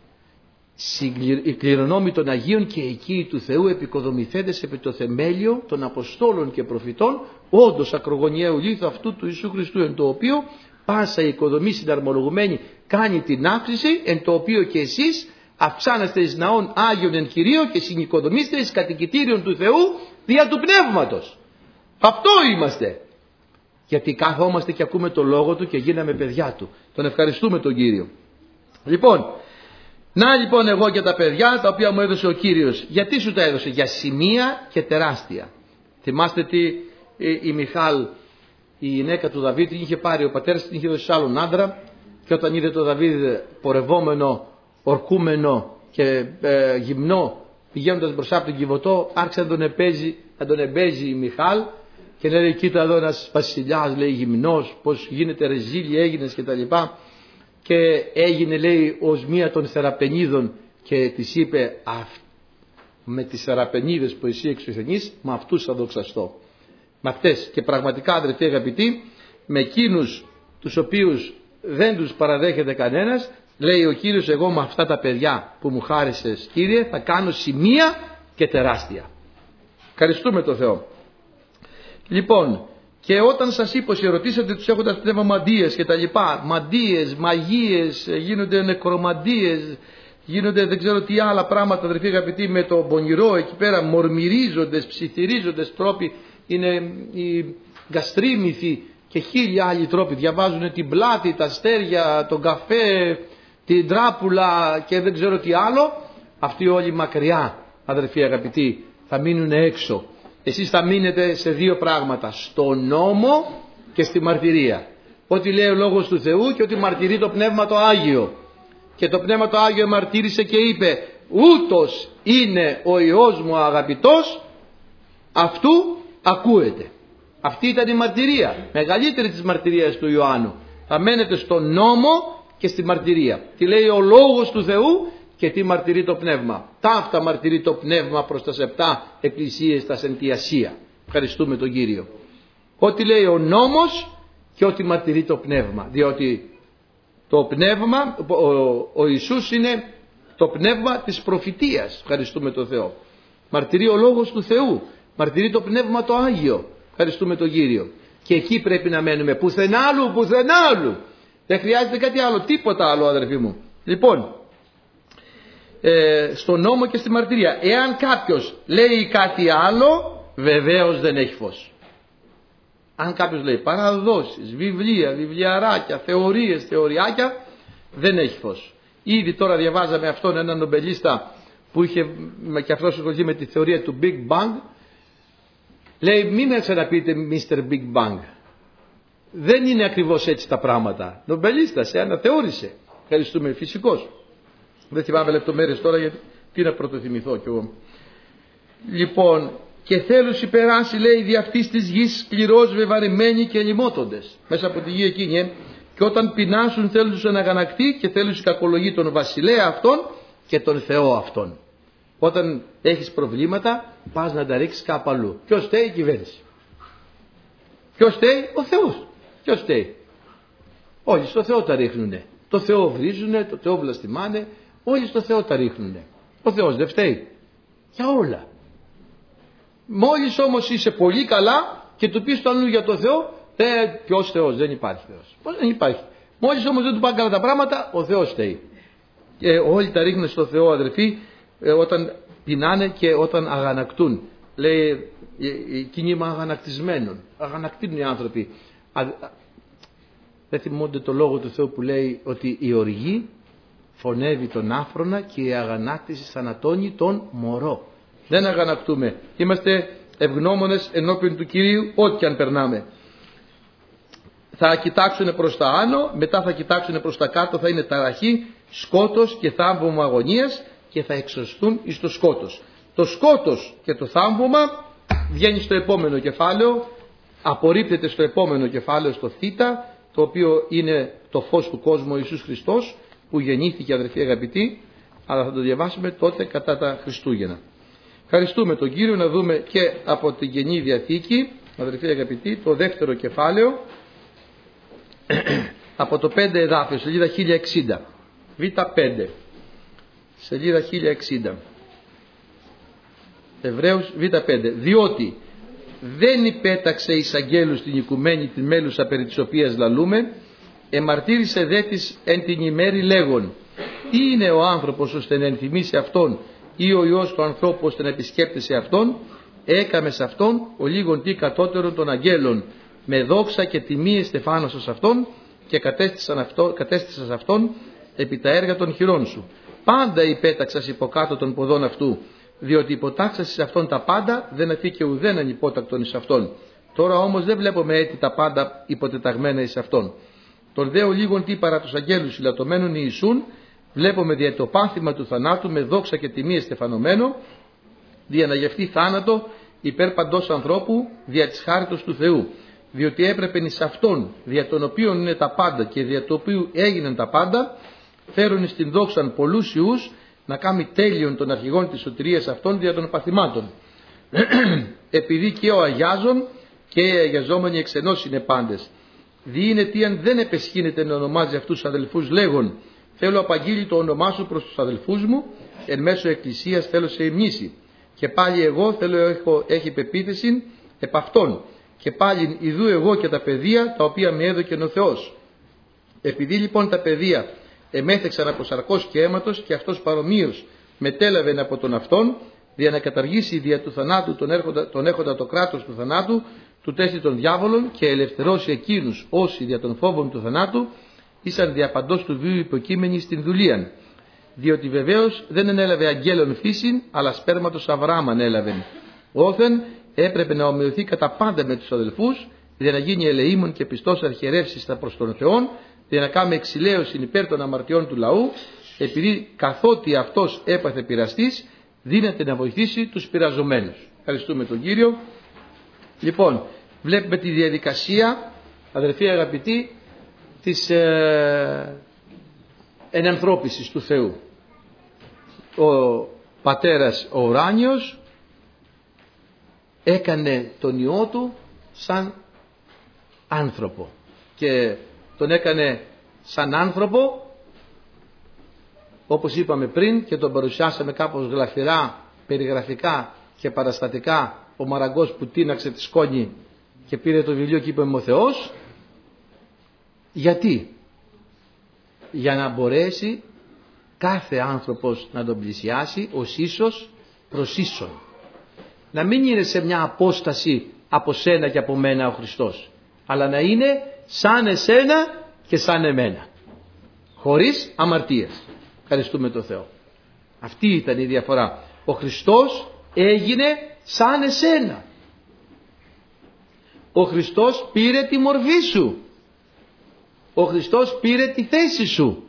Speaker 1: οι κληρονόμοι των Αγίων και εκεί του Θεού επικοδομηθέντες επί το θεμέλιο των Αποστόλων και Προφητών, όντως ακρογωνιαίου λίθου αυτού του Ιησού Χριστού, εν το οποίο πάσα η οικοδομή συναρμολογουμένη κάνει την αύξηση, εν το οποίο και εσείς αυξάνεστε εις ναών Άγιον εν Κυρίω και συνοικοδομήστε εις κατοικητήριον του Θεού δια του Πνεύματος. Αυτό είμαστε. Γιατί καθόμαστε και ακούμε το λόγο του και γίναμε παιδιά του. Τον ευχαριστούμε τον Κύριο. Λοιπόν, να λοιπόν εγώ και τα παιδιά τα οποία μου έδωσε ο Κύριος. Γιατί σου τα έδωσε? Για σημεία και τεράστια. Θυμάστε τι η, η Μιχάλ, η γυναίκα του Δαβίδ, την είχε πάρει ο πατέρας, την είχε δώσει σε άλλον άντρα, και όταν είδε το Δαβίδ πορευόμενο, ορκούμενο και ε, γυμνό, πηγαίνοντας μπροστά από τον Κιβωτό, άρχισε να τον εμπέζει, να τον εμπέζει η Μιχάλ και λέει, κοίτα εδώ ένας βασιλιάς, λέει, γυμνός, πως γίνεται ρεζίλη έγινες και τα λοιπά. Και έγινε, λέει, ως μία των Θεραπενίδων και της είπε, με τις Θεραπενίδες που εσύ εξουθενείς, με αυτούς θα δοξαστώ. Με αυτές. Και πραγματικά, αδερφοί αγαπητοί, με εκείνους τους οποίους δεν τους παραδέχεται κανένας, λέει ο Κύριος, εγώ με αυτά τα παιδιά που μου χάρισες, Κύριε, θα κάνω σημεία και τεράστια. Ευχαριστούμε τον Θεό. Λοιπόν, και όταν σας είπα, ρωτήσατε τους έχοντας πνεύμα μαντίες και τα λοιπά, μαντίες, μαγείες, γίνονται νεκρομαντίες, γίνονται δεν ξέρω τι άλλα πράγματα, αδερφοί αγαπητοί, με το πονηρό εκεί πέρα, μορμυρίζοντες, ψιθυρίζοντες τρόποι, είναι οι γκαστρίμηθοι και χίλια άλλοι τρόποι, διαβάζουν την πλάτη, τα αστέρια, τον καφέ, την τράπουλα και δεν ξέρω τι άλλο. Αυτοί όλοι μακριά, αδερφοί αγαπητοί, θα μείνουν έξω. Εσείς θα μείνετε σε δύο πράγματα, στο νόμο και στη μαρτυρία. Ό,τι λέει ο Λόγος του Θεού και ότι μαρτυρεί το Πνεύμα το Άγιο. Και το Πνεύμα το Άγιο μαρτύρησε και είπε, ούτως είναι ο Υιός μου αγαπητός, αυτού ακούεται. Αυτή ήταν η μαρτυρία, μεγαλύτερη της μαρτυρίας του Ιωάννου. Θα μένετε στον νόμο και στη μαρτυρία. Τι λέει ο Λόγος του Θεού και τι μαρτυρεί το Πνεύμα. Ταύτα μαρτυρεί το Πνεύμα προς τα επτά εκκλησίες τα εν τη Ασία. Ευχαριστούμε τον Κύριο. Ό,τι λέει ο νόμος και ό,τι μαρτυρεί το Πνεύμα. Διότι το Πνεύμα, ο, ο Ιησούς είναι το Πνεύμα της προφητείας. Ευχαριστούμε τον Θεό. Μαρτυρεί ο Λόγος του Θεού. Μαρτυρεί το Πνεύμα το Άγιο. Ευχαριστούμε τον Κύριο. Και εκεί πρέπει να μένουμε. Πουθενά άλλου, πουθενά άλλου. Δεν χρειάζεται κάτι άλλο, τίποτα άλλο, αδερφοί μου. Λοιπόν, ε, στον νόμο και στη μαρτυρία. Εάν κάποιος λέει κάτι άλλο, βεβαίως δεν έχει φως. Αν κάποιος λέει παραδόσεις, βιβλία, βιβλιαράκια, θεωρίες, θεωριάκια, δεν έχει φως. Ήδη τώρα διαβάζαμε αυτόν έναν νομπελίστα που είχε και αυτός ασχοληθεί με τη θεωρία του Big Bang, Λέει μην με ξαναπείτε μίστερ Big Bang. Δεν είναι ακριβώς έτσι τα πράγματα. Νομπελίστας, αναθεώρησε. Ευχαριστούμε, φυσικός. Δεν θυμάμαι λεπτομέρειες τώρα γιατί τι να πρωτοθυμηθώ κι εγώ. Λοιπόν, και θέλους υπεράσει, λέει, δι' αυτής της γης σκληρός, βεβαρημένοι και λιμότοντες. Μέσα από τη γη εκείνη, ε. Και όταν πεινάσουν θέλουν τους αναγανακτεί και θέλουν τους κακολογεί τον βασιλέα αυτόν και τον Θεό αυτόν. Όταν έχεις προβλήματα, πας να τα ρίξεις κάπου αλλού. Ποιος φταίει? Η κυβέρνηση. Ποιος φταίει? Ο Θεός. Ποιος φταίει? Όλοι στο Θεό τα ρίχνουνε. Το Θεό βρίζουνε, το Θεό βλαστημάνε, όλοι στο Θεό τα ρίχνουνε. Ο Θεός δεν φταίει για όλα. Μόλις όμως είσαι πολύ καλά και του πεις το αλλού για το Θεό, ε, ποιος Θεός? Δεν υπάρχει Θεός. Πώς δεν υπάρχει? Μόλις όμως δεν του πάνε καλά τα πράγματα, ο Θεός φταίει. Και όλοι τα ρίχνουν στο Θεό, αδερφοί, όταν πεινάνε και όταν αγανακτούν. Λέει κίνημα αγανακτισμένων. Αγανακτούν οι άνθρωποι. Α, δεν θυμούνται το λόγο του Θεού που λέει ότι η οργή φωνεύει τον άφρονα και η αγανάκτηση θανατώνει τον μωρό. Δεν αγανακτούμε. Είμαστε ευγνώμονες ενώπιον του Κυρίου ό,τι αν περνάμε. Θα κοιτάξουν προς τα άνω, μετά θα κοιτάξουν προς τα κάτω, θα είναι ταραχή, σκότος και θάμβωμα αγωνίας και θα εξωστούν εις το σκότος. Το σκότος και το θάμβωμα βγαίνει στο επόμενο κεφάλαιο, απορρίπτεται στο επόμενο κεφάλαιο, στο θήτα, το οποίο είναι το φως του κόσμου, ο Ιησούς Χριστός, που γεννήθηκε, αδερφοί αγαπητοί, αλλά θα το διαβάσουμε τότε κατά τα Χριστούγεννα. Ευχαριστούμε τον Κύριο. Να δούμε και από την Καινή Διαθήκη, αδερφοί αγαπητοί, το δεύτερο κεφάλαιο, από το πέντε εδάφιο, σελίδα χίλια εξήντα, β πέντε, σελίδα χίλια εξήντα, Εβραίους β πέντε. Διότι δεν υπέταξε εις αγγέλους την οικουμένη την μέλουσα περί της οποίας λαλούμε, εμαρτύρησε δε της εν την ημέρη λέγον, τι είναι ο άνθρωπος ώστε να ενθυμίσει αυτόν, ή ο Υιός του ανθρώπου ώστε να επισκέπτεσαι αυτόν? Έκαμε σε αυτόν ο λίγον τι κατώτερον των αγγέλων, με δόξα και τιμή εστεφάνωσας αυτόν και κατέστησαν αυτό, κατέστησας αυτόν επί τα έργα των χειρών σου. Πάντα υπέταξας υποκάτω των ποδών αυτού, διότι υποτάξας εις αυτόν τα πάντα, δεν αφήκε ουδέναν υπότακτον εις αυτόν. Τώρα όμως δεν βλέπουμε έτσι τα πάντα υποτεταγμένα εις αυτόν. Τον δε ο λίγον τι παρά τους αγγέλους συλλατωμένων Ιησούν, βλέπουμε δια το πάθημα του θανάτου με δόξα και τιμή εστεφανωμένο, δια να γευτεί θάνατο υπέρ παντός ανθρώπου δια της χάριτος του Θεού. Διότι έπρεπε εις αυτόν, δια τον οποίον είναι τα πάντα και δια το οποίο έγιναν τα πάντα, φέρουν στην δόξαν πολλούς ιούς, να κάνει τέλειον των αρχηγών της σωτηρίας αυτών δια των παθημάτων. Επειδή και ο αγιάζων και οι αγιαζόμενοι εξ ενός είναι πάντες. Δι είναι τι αν δεν επεσχύνεται να ονομάζει αυτούς τους αδελφούς λέγον, θέλω απαγγείλει το όνομά σου προς τους αδελφούς μου, εν μέσω εκκλησίας θέλω σε υμνήσει. Και πάλι εγώ θέλω έχω, έχει πεποίθηση επ' αυτόν. Και πάλι ιδού εγώ και τα παιδεία τα οποία με έδωκε ο Θεός. Επειδή λοιπόν τα παιδεία εμέθεξαν από σαρκός και αίματος και αυτός παρομοίως μετέλαβεν από τον αυτόν, δια να καταργήσει δια του θανάτου τον, έρχοντα, τον έχοντα το κράτος του θανάτου, του τέστη των διάβολων και ελευθερώσει εκείνους όσοι δια των φόβων του θανάτου ήσαν διαπαντός του βίου υποκείμενοι στην δουλείαν. Διότι βεβαίως δεν ενέλαβε αγγέλων φύσιν, αλλά σπέρματος Αβραάμ ανέλαβεν. Όθεν έπρεπε να ομοιωθεί κατά πάντα με τους αδελφούς, για να γίνει ελεήμων και πιστός αρχιερεύσης στα προς τον Θεόν, για να κάνει εξηλαίωση υπέρ των αμαρτιών του λαού, επειδή καθότι αυτός έπαθε πειραστής, δύναται να βοηθήσει τους πειραζομένους. Ευχαριστούμε τον Κύριο. Λοιπόν, βλέπουμε τη διαδικασία, αδερφοί αγαπητοί, της ε, ενανθρώπισης του Θεού. Ο πατέρας ο ουράνιος έκανε τον Υιό του σαν άνθρωπο και τον έκανε σαν άνθρωπο, όπως είπαμε πριν και τον παρουσιάσαμε κάπως γλαφυρά, περιγραφικά και παραστατικά, ο Μαραγκός που τίναξε τη σκόνη και πήρε το βιβλίο και είπε είμαι ο Θεός. Γιατί? Για να μπορέσει κάθε άνθρωπος να τον πλησιάσει ως ίσος προς ίσον. Να μην είναι σε μια απόσταση από σένα και από μένα ο Χριστός, αλλά να είναι σαν εσένα και σαν εμένα, χωρίς αμαρτίες. Ευχαριστούμε τον Θεό. Αυτή ήταν η διαφορά. Ο Χριστός έγινε σαν εσένα. Ο Χριστός πήρε τη μορφή σου. Ο Χριστός πήρε τη θέση σου.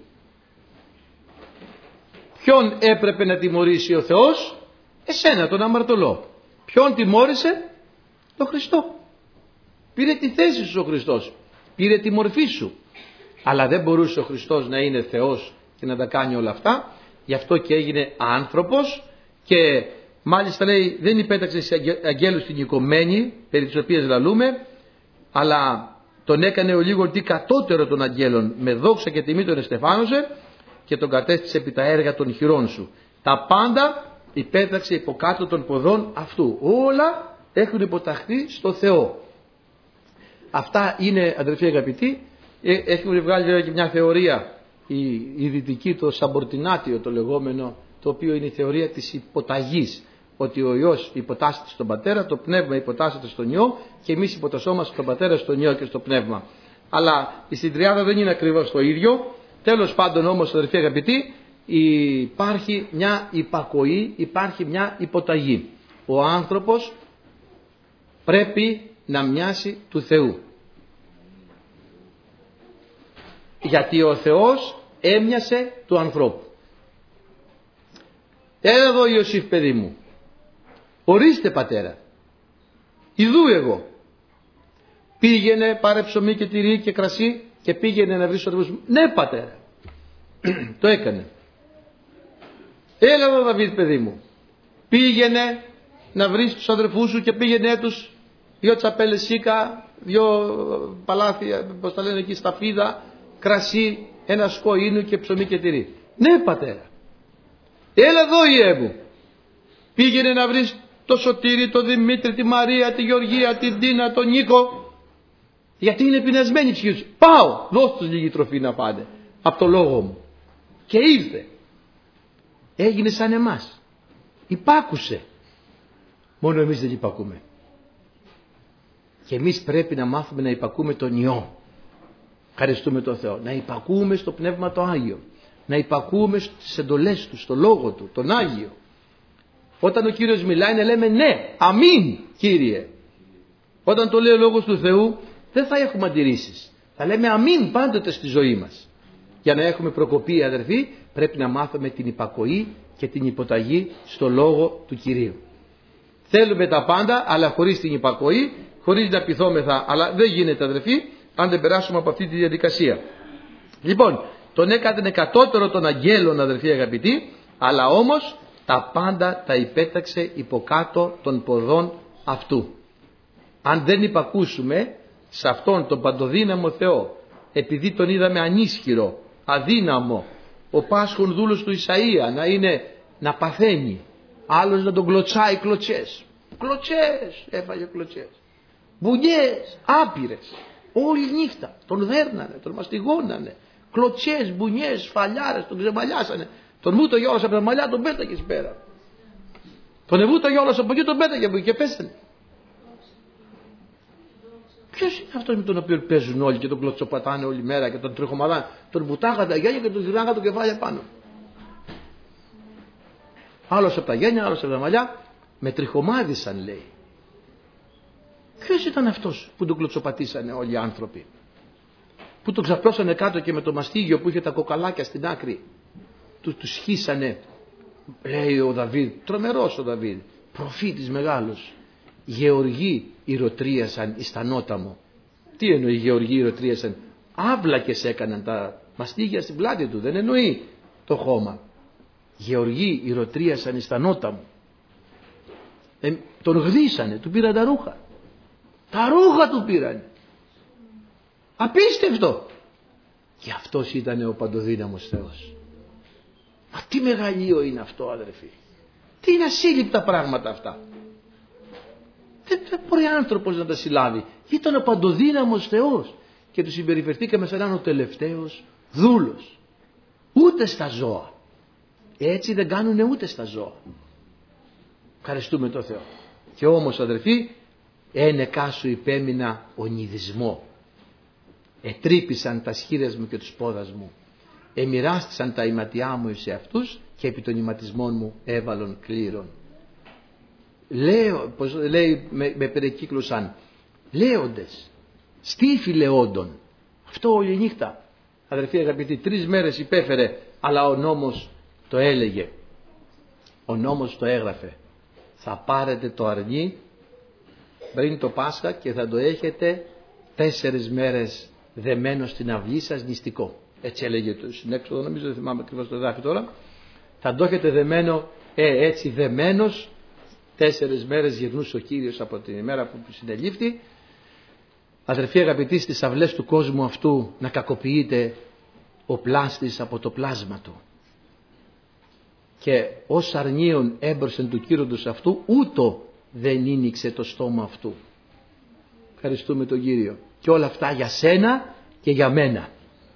Speaker 1: Ποιον έπρεπε να τιμωρήσει ο Θεός? Εσένα, τον αμαρτωλό. Ποιον τιμώρησε? τον Χριστό. Πήρε τη θέση σου ο Χριστός. Πήρε τη μορφή σου. Αλλά δεν μπορούσε ο Χριστός να είναι Θεός και να τα κάνει όλα αυτά. Γι' αυτό και έγινε άνθρωπος και μάλιστα λέει δεν υπέταξε σε αγγέλους την οικομένη, περί τις οποίες λαλούμε, αλλά τον έκανε ο λίγο τι κατώτερο των αγγέλων, με δόξα και τιμή τον εστεφάνωσε και τον κατέστησε επί τα έργα των χειρών σου. Τα πάντα υπέταξε υποκάτω των ποδών αυτού. Όλα έχουν υποταχθεί στο Θεό. Αυτά είναι, αδερφοί αγαπητοί, έχουμε βγάλει βέβαια και μια θεωρία, η, η δυτική, το σαμπορτινάτιο το λεγόμενο, το οποίο είναι η θεωρία της υποταγής, ότι ο Υιός υποτάσσεται στον Πατέρα, το Πνεύμα υποτάσσεται στον Υιό και εμείς υποτασσόμαστε στον Πατέρα, στον Υιό και στο Πνεύμα. Αλλά η συντριάδα δεν είναι ακριβώς το ίδιο. Τέλος πάντων όμως, αδερφοί αγαπητοί, υπάρχει μια υπακοή, υπάρχει μια υποταγή. Ο άνθρωπος πρέπει να μοιάσει του Θεού. Γιατί ο Θεός έμοιασε του ανθρώπου. Έλα εδώ Ιωσήφ παιδί μου. Ορίστε πατέρα. Ιδού εγώ. Πήγαινε πάρε ψωμί και τυρί και κρασί και πήγαινε να βρει τους αδελφούς μου. Ναι πατέρα. Το έκανε. Έλα εδώ Δαβίδ παιδί μου. Πήγαινε να βρεις τους αδερφούς σου και πήγαινε τους δυο τσαπέλες σίκα, δυο παλάθια, πώς τα λένε εκεί, σταφίδα, κρασί, ένα σκοΐνου και ψωμί και τυρί. Ναι πατέρα. Έλα εδώ Ιε μου. Πήγαινε να βρεις το Σωτήρι, το Δημήτρη, τη Μαρία, τη Γεωργία, την Τίνα, τον Νίκο. Γιατί είναι πεινασμένοι οι ψυχοί τους. Πάω, δώσ' τους λίγη τροφή να πάνε. Από το λόγο μου. Και ήρθε. Έγινε σαν εμάς. Υπάκουσε. Μόνο εμείς δεν υπακούμε. Και εμείς πρέπει να μάθουμε να υπακούμε τον Υιό. Ευχαριστούμε τον Θεό. Να υπακούμε στο Πνεύμα το Άγιο. Να υπακούμε στις εντολές του, στο Λόγο του, τον Άγιο. Όταν ο Κύριος μιλάει να λέμε ναι, αμήν Κύριε. Όταν το λέει ο Λόγος του Θεού δεν θα έχουμε αντιρρήσεις. Θα λέμε αμήν πάντοτε στη ζωή μας. Για να έχουμε προκοπή αδερφοί πρέπει να μάθουμε την υπακοή και την υποταγή στο Λόγο του Κυρίου. Θέλουμε τα πάντα αλλά χωρίς την υπακοή, χωρίς να πειθόμεθα, αλλά δεν γίνεται αδερφοί αν δεν περάσουμε από αυτή τη διαδικασία. Λοιπόν, τον έκανε κατώτερο των αγγέλων αδερφοί αγαπητοί, αλλά όμως τα πάντα τα υπέταξε υποκάτω των ποδών αυτού. Αν δεν υπακούσουμε σε αυτόν τον παντοδύναμο Θεό, επειδή τον είδαμε ανίσχυρο, αδύναμο, ο πάσχων δούλος του Ισαΐα να είναι να παθαίνει, άλλος να τον κλωτσάει κλωτσές, κλωτσές, έφαγε κλωτσές, μπουνιές άπειρες, όλη νύχτα τον δέρνανε, τον μαστιγώνανε, κλωτσές, μπουνιές, φαλιάρες, τον ξεμαλιάσανε. Τον βούτο γιόλος από τα μαλλιά τον πέταγε πέρα. Τον εβούτο γιόλος από εκεί τον πέταγε από εκεί και πέσανε. Ποιος είναι αυτός με τον οποίο παίζουν όλοι και τον κλωτσοπατάνε όλη μέρα και τον τριχομαδάνε. Τον βουτάγανε τα γένια και τον γυρνάγανε το κεφάλι πάνω. Άλλος από τα γένια, άλλος από τα μαλλιά. Με τριχομάδισαν λέει. Ποιος ήταν αυτός που τον κλωτσοπατήσανε όλοι οι άνθρωποι. Που τον ξαπλώσανε κάτω και με το μαστίγιο που είχε τα κοκαλάκια στην άκρη. Του τους σχίσανε, λέει ο Δαβίδ, τρομερός ο Δαβίδ, προφήτης μεγάλος. Γεωργοί ηρωτρίασαν εις τα νότα μου. Τι εννοεί γεωργοί ηρωτρίασαν? Άβλακες έκαναν τα μαστίγια στην πλάτη του, δεν εννοεί το χώμα. Γεωργοί ηρωτρίασαν εις τα νότα μου. Ε, τον γδίσανε, του πήραν τα ρούχα. Τα ρούχα του πήραν. Απίστευτο. Και αυτός ήταν ο παντοδύναμος Θεός. Μα τι μεγαλείο είναι αυτό αδερφοί. Τι είναι ασύλληπτα πράγματα αυτά. Δεν, δεν μπορεί άνθρωπος να τα συλλάβει. Ήταν ο παντοδύναμος Θεός. Και του συμπεριφερθήκαμε σαν να είναι ο τελευταίος δούλος. Ούτε στα ζώα. Έτσι δεν κάνουν ούτε στα ζώα. Ευχαριστούμε τον Θεό. Και όμως αδερφοί, ένεκά σου υπέμεινα ονειδισμό. Ετρύπησαν τα σχήρες μου και τους πόδας μου. Εμοιράστησαν τα ηματιά μου σε αυτούς και επί των ηματισμών μου έβαλον κλήρων. Λέω, πως λέει, με, με περικύκλωσαν. λέοντες, στήφοι λεόντων. Αυτό όλη νύχτα. Αδερφοί αγαπητοί, τρεις μέρες υπέφερε, αλλά ο νόμος το έλεγε. Ο νόμος το έγραφε. Θα πάρετε το αρνί πριν το Πάσχα και θα το έχετε τέσσερις μέρες δεμένο στην αυλή σας νηστικό. Έτσι έλεγε το συνέξοδο, νομίζω, δεν θυμάμαι ακριβώς το εδάφιο τώρα. Θα το έχετε δεμένο, ε, έτσι δεμένος, τέσσερις μέρες γυρνούσε ο Κύριος από την ημέρα που συνελήφθη. Αδερφοί αγαπητοί, στις αυλές του κόσμου αυτού να κακοποιείται ο πλάστης από το πλάσμα του. Και ως αρνίον έμπροσεν του κήροντος αυτού, ούτω δεν ίνιξε το στόμα αυτού. Ευχαριστούμε τον Κύριο. Και όλα αυτά για σένα και για μένα.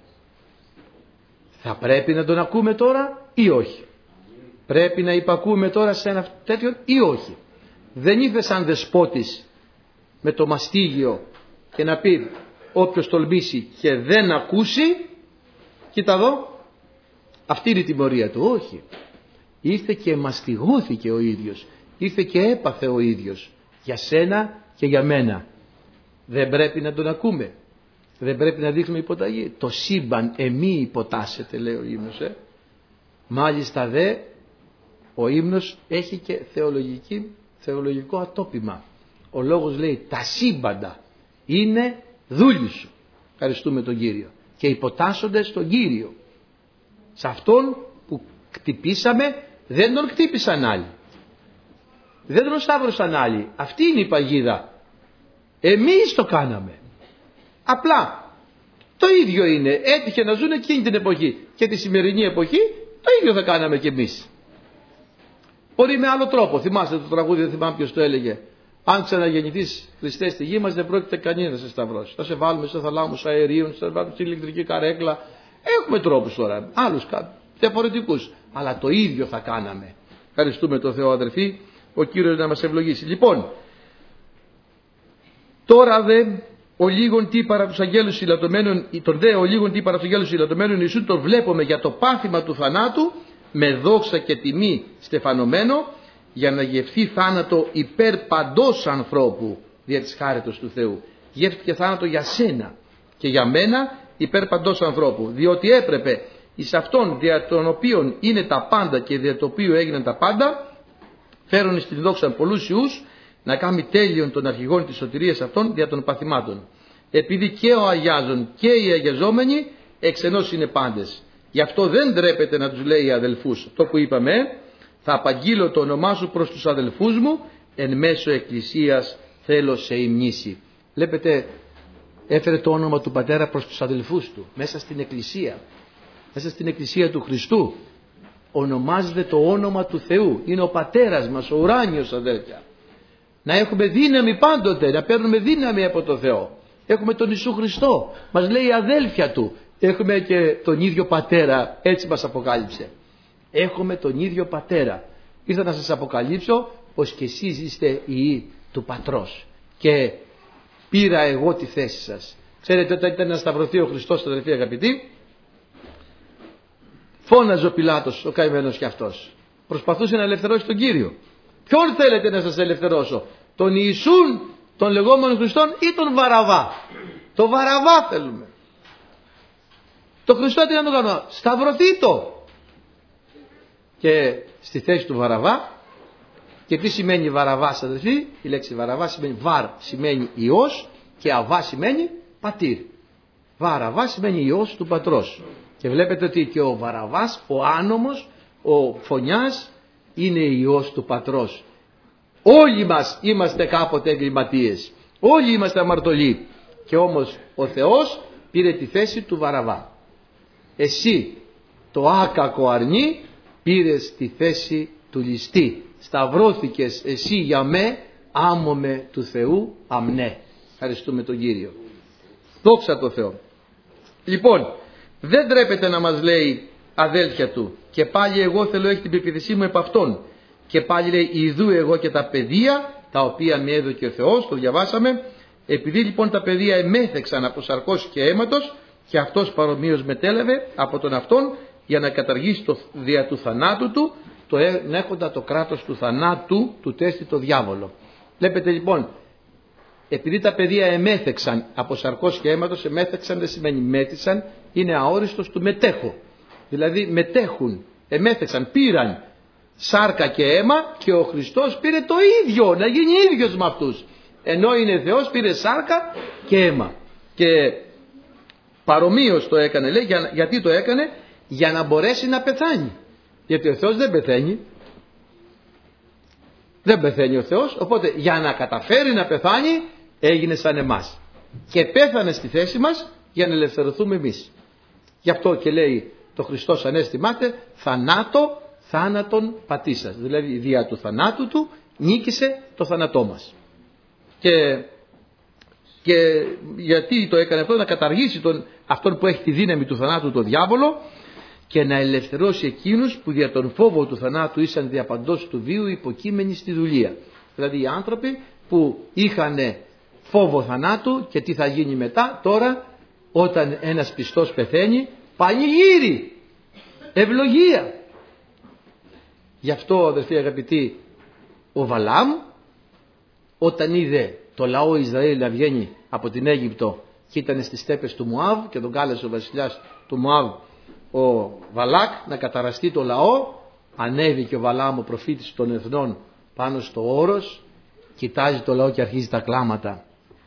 Speaker 1: Θα πρέπει να τον ακούμε τώρα ή όχι? Πρέπει να υπακούμε τώρα σε ένα τέτοιο ή όχι? Δεν ήρθε σαν δεσπότης με το μαστίγιο και να πει όποιος τολμήσει και δεν ακούσει, κοίτα εδώ, αυτή είναι η τιμωρία του. Όχι. Ήρθε και μαστιγώθηκε ο ίδιος. Ήρθε και έπαθε ο ίδιος. Για σένα και για μένα. Δεν πρέπει να τον ακούμε? Δεν πρέπει να δείχνουμε υποταγή? Το σύμπαν εμεί υποτάσσεται, λέει ο ύμνος. Ε? Μάλιστα δε ο ύμνος έχει και θεολογική, θεολογικό ατόπιμα. Ο λόγος λέει τα σύμπαντα είναι δούλοι σου. Ευχαριστούμε τον Κύριο. Και υποτάσσονται στον Κύριο. Σε αυτόν που χτυπήσαμε δεν τον χτύπησαν άλλοι. Δεν τον σταύρωσαν άλλοι. Αυτή είναι η παγίδα. Εμείς το κάναμε. Απλά το ίδιο είναι. Έτυχε να ζουν εκείνη την εποχή και τη σημερινή εποχή το ίδιο θα κάναμε κι εμείς. Μπορεί με άλλο τρόπο. Θυμάστε το τραγούδι, δεν θυμάμαι ποιος το έλεγε. Αν ξαναγεννηθείς, Χριστέ, στη γη μας, δεν πρόκειται κανείς να σε σταυρώσει. Θα σε βάλουμε σε θαλάμους αερίων, θα σε βάλουμε στην ηλεκτρική καρέκλα. Έχουμε τρόπους τώρα, άλλους διαφορετικούς. Αλλά το ίδιο θα κάναμε. Ευχαριστούμε τον Θεό, αδερφοί. Ο Κύριος να μας ευλογήσει. Λοιπόν, τώρα δε ο λίγον τι παρά τους αγγέλους υλατωμένων, τον δε ο λίγον τι παρά τους αγγέλους υλατωμένων Ιησού τον βλέπουμε για το πάθημα του θανάτου με δόξα και τιμή στεφανωμένο, για να γευθεί θάνατο υπέρ παντός ανθρώπου δια της χάριτος του Θεού. Γεύτηκε θάνατο για σένα και για μένα υπέρ παντός ανθρώπου, διότι έπρεπε εις αυτόν δια των οποίων είναι τα πάντα και δια το οποίο έγιναν τα πάντα, φέρουν στην δόξα πολλούς ιούς, να κάνει τέλειον των αρχηγών της σωτηρίας αυτών δια των παθημάτων. Επειδή και ο αγιάζων και οι αγιαζόμενοι εξ ενός είναι πάντες. Γι' αυτό δεν ντρέπεται να τους λέει οι αδελφούς. Το που είπαμε, θα απαγγείλω το όνομά σου προς τους αδελφούς μου, εν μέσω εκκλησίας θέλω σε υμνήσει. Βλέπετε, έφερε το όνομα του πατέρα προς τους αδελφούς του, μέσα στην εκκλησία, μέσα στην εκκλησία του Χριστού. Ονομάζεται το όνομα του Θεού. Είναι ο πατέρας μας, ο ουράνιος, αδέλφια. Να έχουμε δύναμη πάντοτε, να παίρνουμε δύναμη από το Θεό. Έχουμε τον Ιησού Χριστό, μας λέει αδέλφια του. Έχουμε και τον ίδιο πατέρα, έτσι μας αποκάλυψε. Έχουμε τον ίδιο πατέρα. Ήρθα να σας αποκαλύψω πως και εσείς είστε ιοί του πατρός. Και πήρα εγώ τη θέση σας. Ξέρετε, όταν ήταν να σταυρωθεί ο Χριστός, αδελφοί αγαπητοί, φώναζε ο Πιλάτος, ο καημένος κι αυτός. Προσπαθούσε να ελευθερώσει τον Κύριο. Ποιον θέλετε να σας ελευθερώσω? Τον Ιησούν, τον λεγόμενο Χριστόν, ή τον Βαραβά? Το Βαραβά θέλουμε. Το Χριστό τι να το κάνω? Σταυρωθεί το. Και στη θέση του Βαραβά. Και τι σημαίνει Βαραβάς, αδελφοί? Η λέξη Βαραβά σημαίνει βαρ, σημαίνει Υιός, και αβά σημαίνει πατήρ. Βαραβά σημαίνει Υιός του πατρός. Και βλέπετε ότι και ο Βαραβάς, ο άνομος, ο φωνιάς, είναι Υιός του πατρός. Όλοι μας είμαστε κάποτε εγκληματίες. Όλοι είμαστε αμαρτωλοί. Και όμως ο Θεός πήρε τη θέση του Βαραβά. Εσύ, το άκακο αρνί, πήρες τη θέση του ληστή. Σταυρώθηκες εσύ για με, άμωμε του Θεού αμνέ. Ευχαριστούμε τον Κύριο. Δόξα τω Θεώ. Λοιπόν, δεν τρέπεται να μας λέει αδέλφια του. Και πάλι εγώ θέλω έχει την πεποίθησή μου επ' αυτόν. Και πάλι λέει ιδού εγώ και τα παιδεία τα οποία με έδωκε ο Θεός, το διαβάσαμε. Επειδή λοιπόν τα παιδεία εμέθεξαν από σαρκός και αίματος, και αυτός παρομοίως μετέλαβε από τον αυτόν για να καταργήσει το δια του θανάτου του, το έχοντα το κράτος του θανάτου του τέστη το διάβολο. Βλέπετε λοιπόν, επειδή τα παιδεία εμέθεξαν από σαρκός και αίματος, εμέθεξαν δεν σημαίνει μέτησαν, είναι αόριστος του μετέχω. Δηλαδή μετέχουν, εμέθεξαν, πήραν σάρκα και αίμα και ο Χριστός πήρε το ίδιο, να γίνει ίδιος με αυτούς. Ενώ είναι Θεός, πήρε σάρκα και αίμα. Και παρομοίως το έκανε, λέει, για, γιατί το έκανε? Για να μπορέσει να πεθάνει. Γιατί ο Θεός δεν πεθαίνει. Δεν πεθαίνει ο Θεός, οπότε για να καταφέρει να πεθάνει έγινε σαν εμάς. Και πέθανε στη θέση μας για να ελευθερωθούμε εμείς. Γι' αυτό και λέει το Χριστός ανέστημάται, θανάτω θάνατον πατήσας. Δηλαδή δια του θανάτου του νίκησε το θάνατό μας. Και, και γιατί το έκανε αυτό? Να καταργήσει τον, αυτόν που έχει τη δύναμη του θανάτου, τον διάβολο, και να ελευθερώσει εκείνους που δια τον φόβο του θανάτου ήσαν διαπαντός του βίου υποκείμενοι στη δουλεία. Δηλαδή οι άνθρωποι που είχαν φόβο θανάτου και τι θα γίνει μετά, τώρα όταν ένας πιστός πεθαίνει, πανηγύρι, ευλογία. Γι' αυτό, αδερφοί αγαπητοί, ο Βαλάμ όταν είδε το λαό Ισραήλ να βγαίνει από την Αίγυπτο και ήταν στις στέπες του Μωάβ και τον κάλεσε ο βασιλιάς του Μωάβ ο Βαλάκ να καταραστεί το λαό, ανέβηκε ο Βαλάμ ο προφήτης των εθνών πάνω στο όρος, κοιτάζει το λαό και αρχίζει τα κλάματα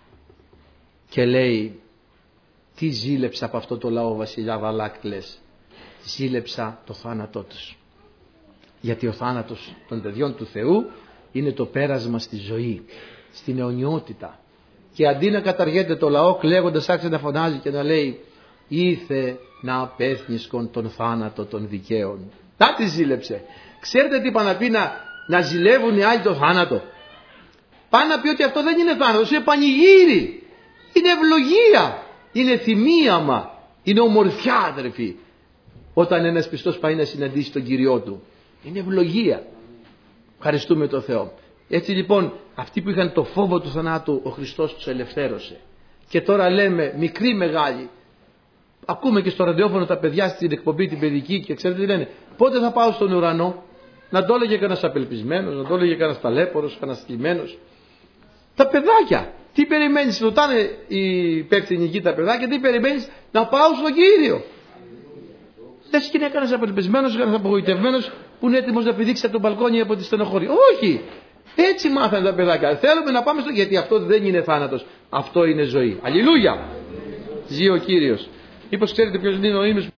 Speaker 1: και λέει, τι ζήλεψα από αυτό το λαό, βασιλιά Βαλάκ, λες? Ζήλεψα το θάνατό τους. Γιατί ο θάνατος των παιδιών του Θεού είναι το πέρασμα στη ζωή, στην αιωνιότητα. Και αντί να καταργέται το λαό κλαίγοντας, άρχισε να φωνάζει και να λέει, ήθε να απέθνισκον τον θάνατο των δικαίων. Να τη ζήλεψε. Ξέρετε τι είπα να πει να, να ζηλεύουν οι άλλοι το θάνατο? Πάνε να πει ότι αυτό δεν είναι θάνατος, είναι πανηγύρι, είναι ευλογία, είναι θυμίαμα, είναι ομορφιά, αδερφοί. Όταν ένας πιστός πάει να συναντήσει τον Κύριό του, είναι ευλογία. Ευχαριστούμε τον Θεό. Έτσι λοιπόν αυτοί που είχαν το φόβο του θανάτου, ο Χριστός τους ελευθέρωσε. Και τώρα λέμε μικροί μεγάλοι, ακούμε και στο ραδιόφωνο τα παιδιά στην εκπομπή την παιδική και ξέρετε τι λένε, πότε θα πάω στον ουρανό? Να το έλεγε κανένας απελπισμένος, να το έλεγε κανένας ταλέπορος, κανένας θλιμμένος. Τα παιδάκια, τι περιμένεις? Ρωτάνε οι υπεύθυνοι εκεί τα παιδάκια, τι περιμένεις? Να πάω στον Κύριο. Λες και είναι κανένας απελπισμένος, κανένας απογοητευμένος που είναι έτοιμος να πηδήξει από τον μπαλκόνι από τη στενοχώρη. Όχι! Έτσι μάθανε τα παιδάκια. Θέλουμε να πάμε στο... γιατί αυτό δεν είναι θάνατος. Αυτό είναι ζωή. Αλληλούια! Ζει ο Κύριος. Μήπως ξέρετε ποιος είναι ο ύμνος?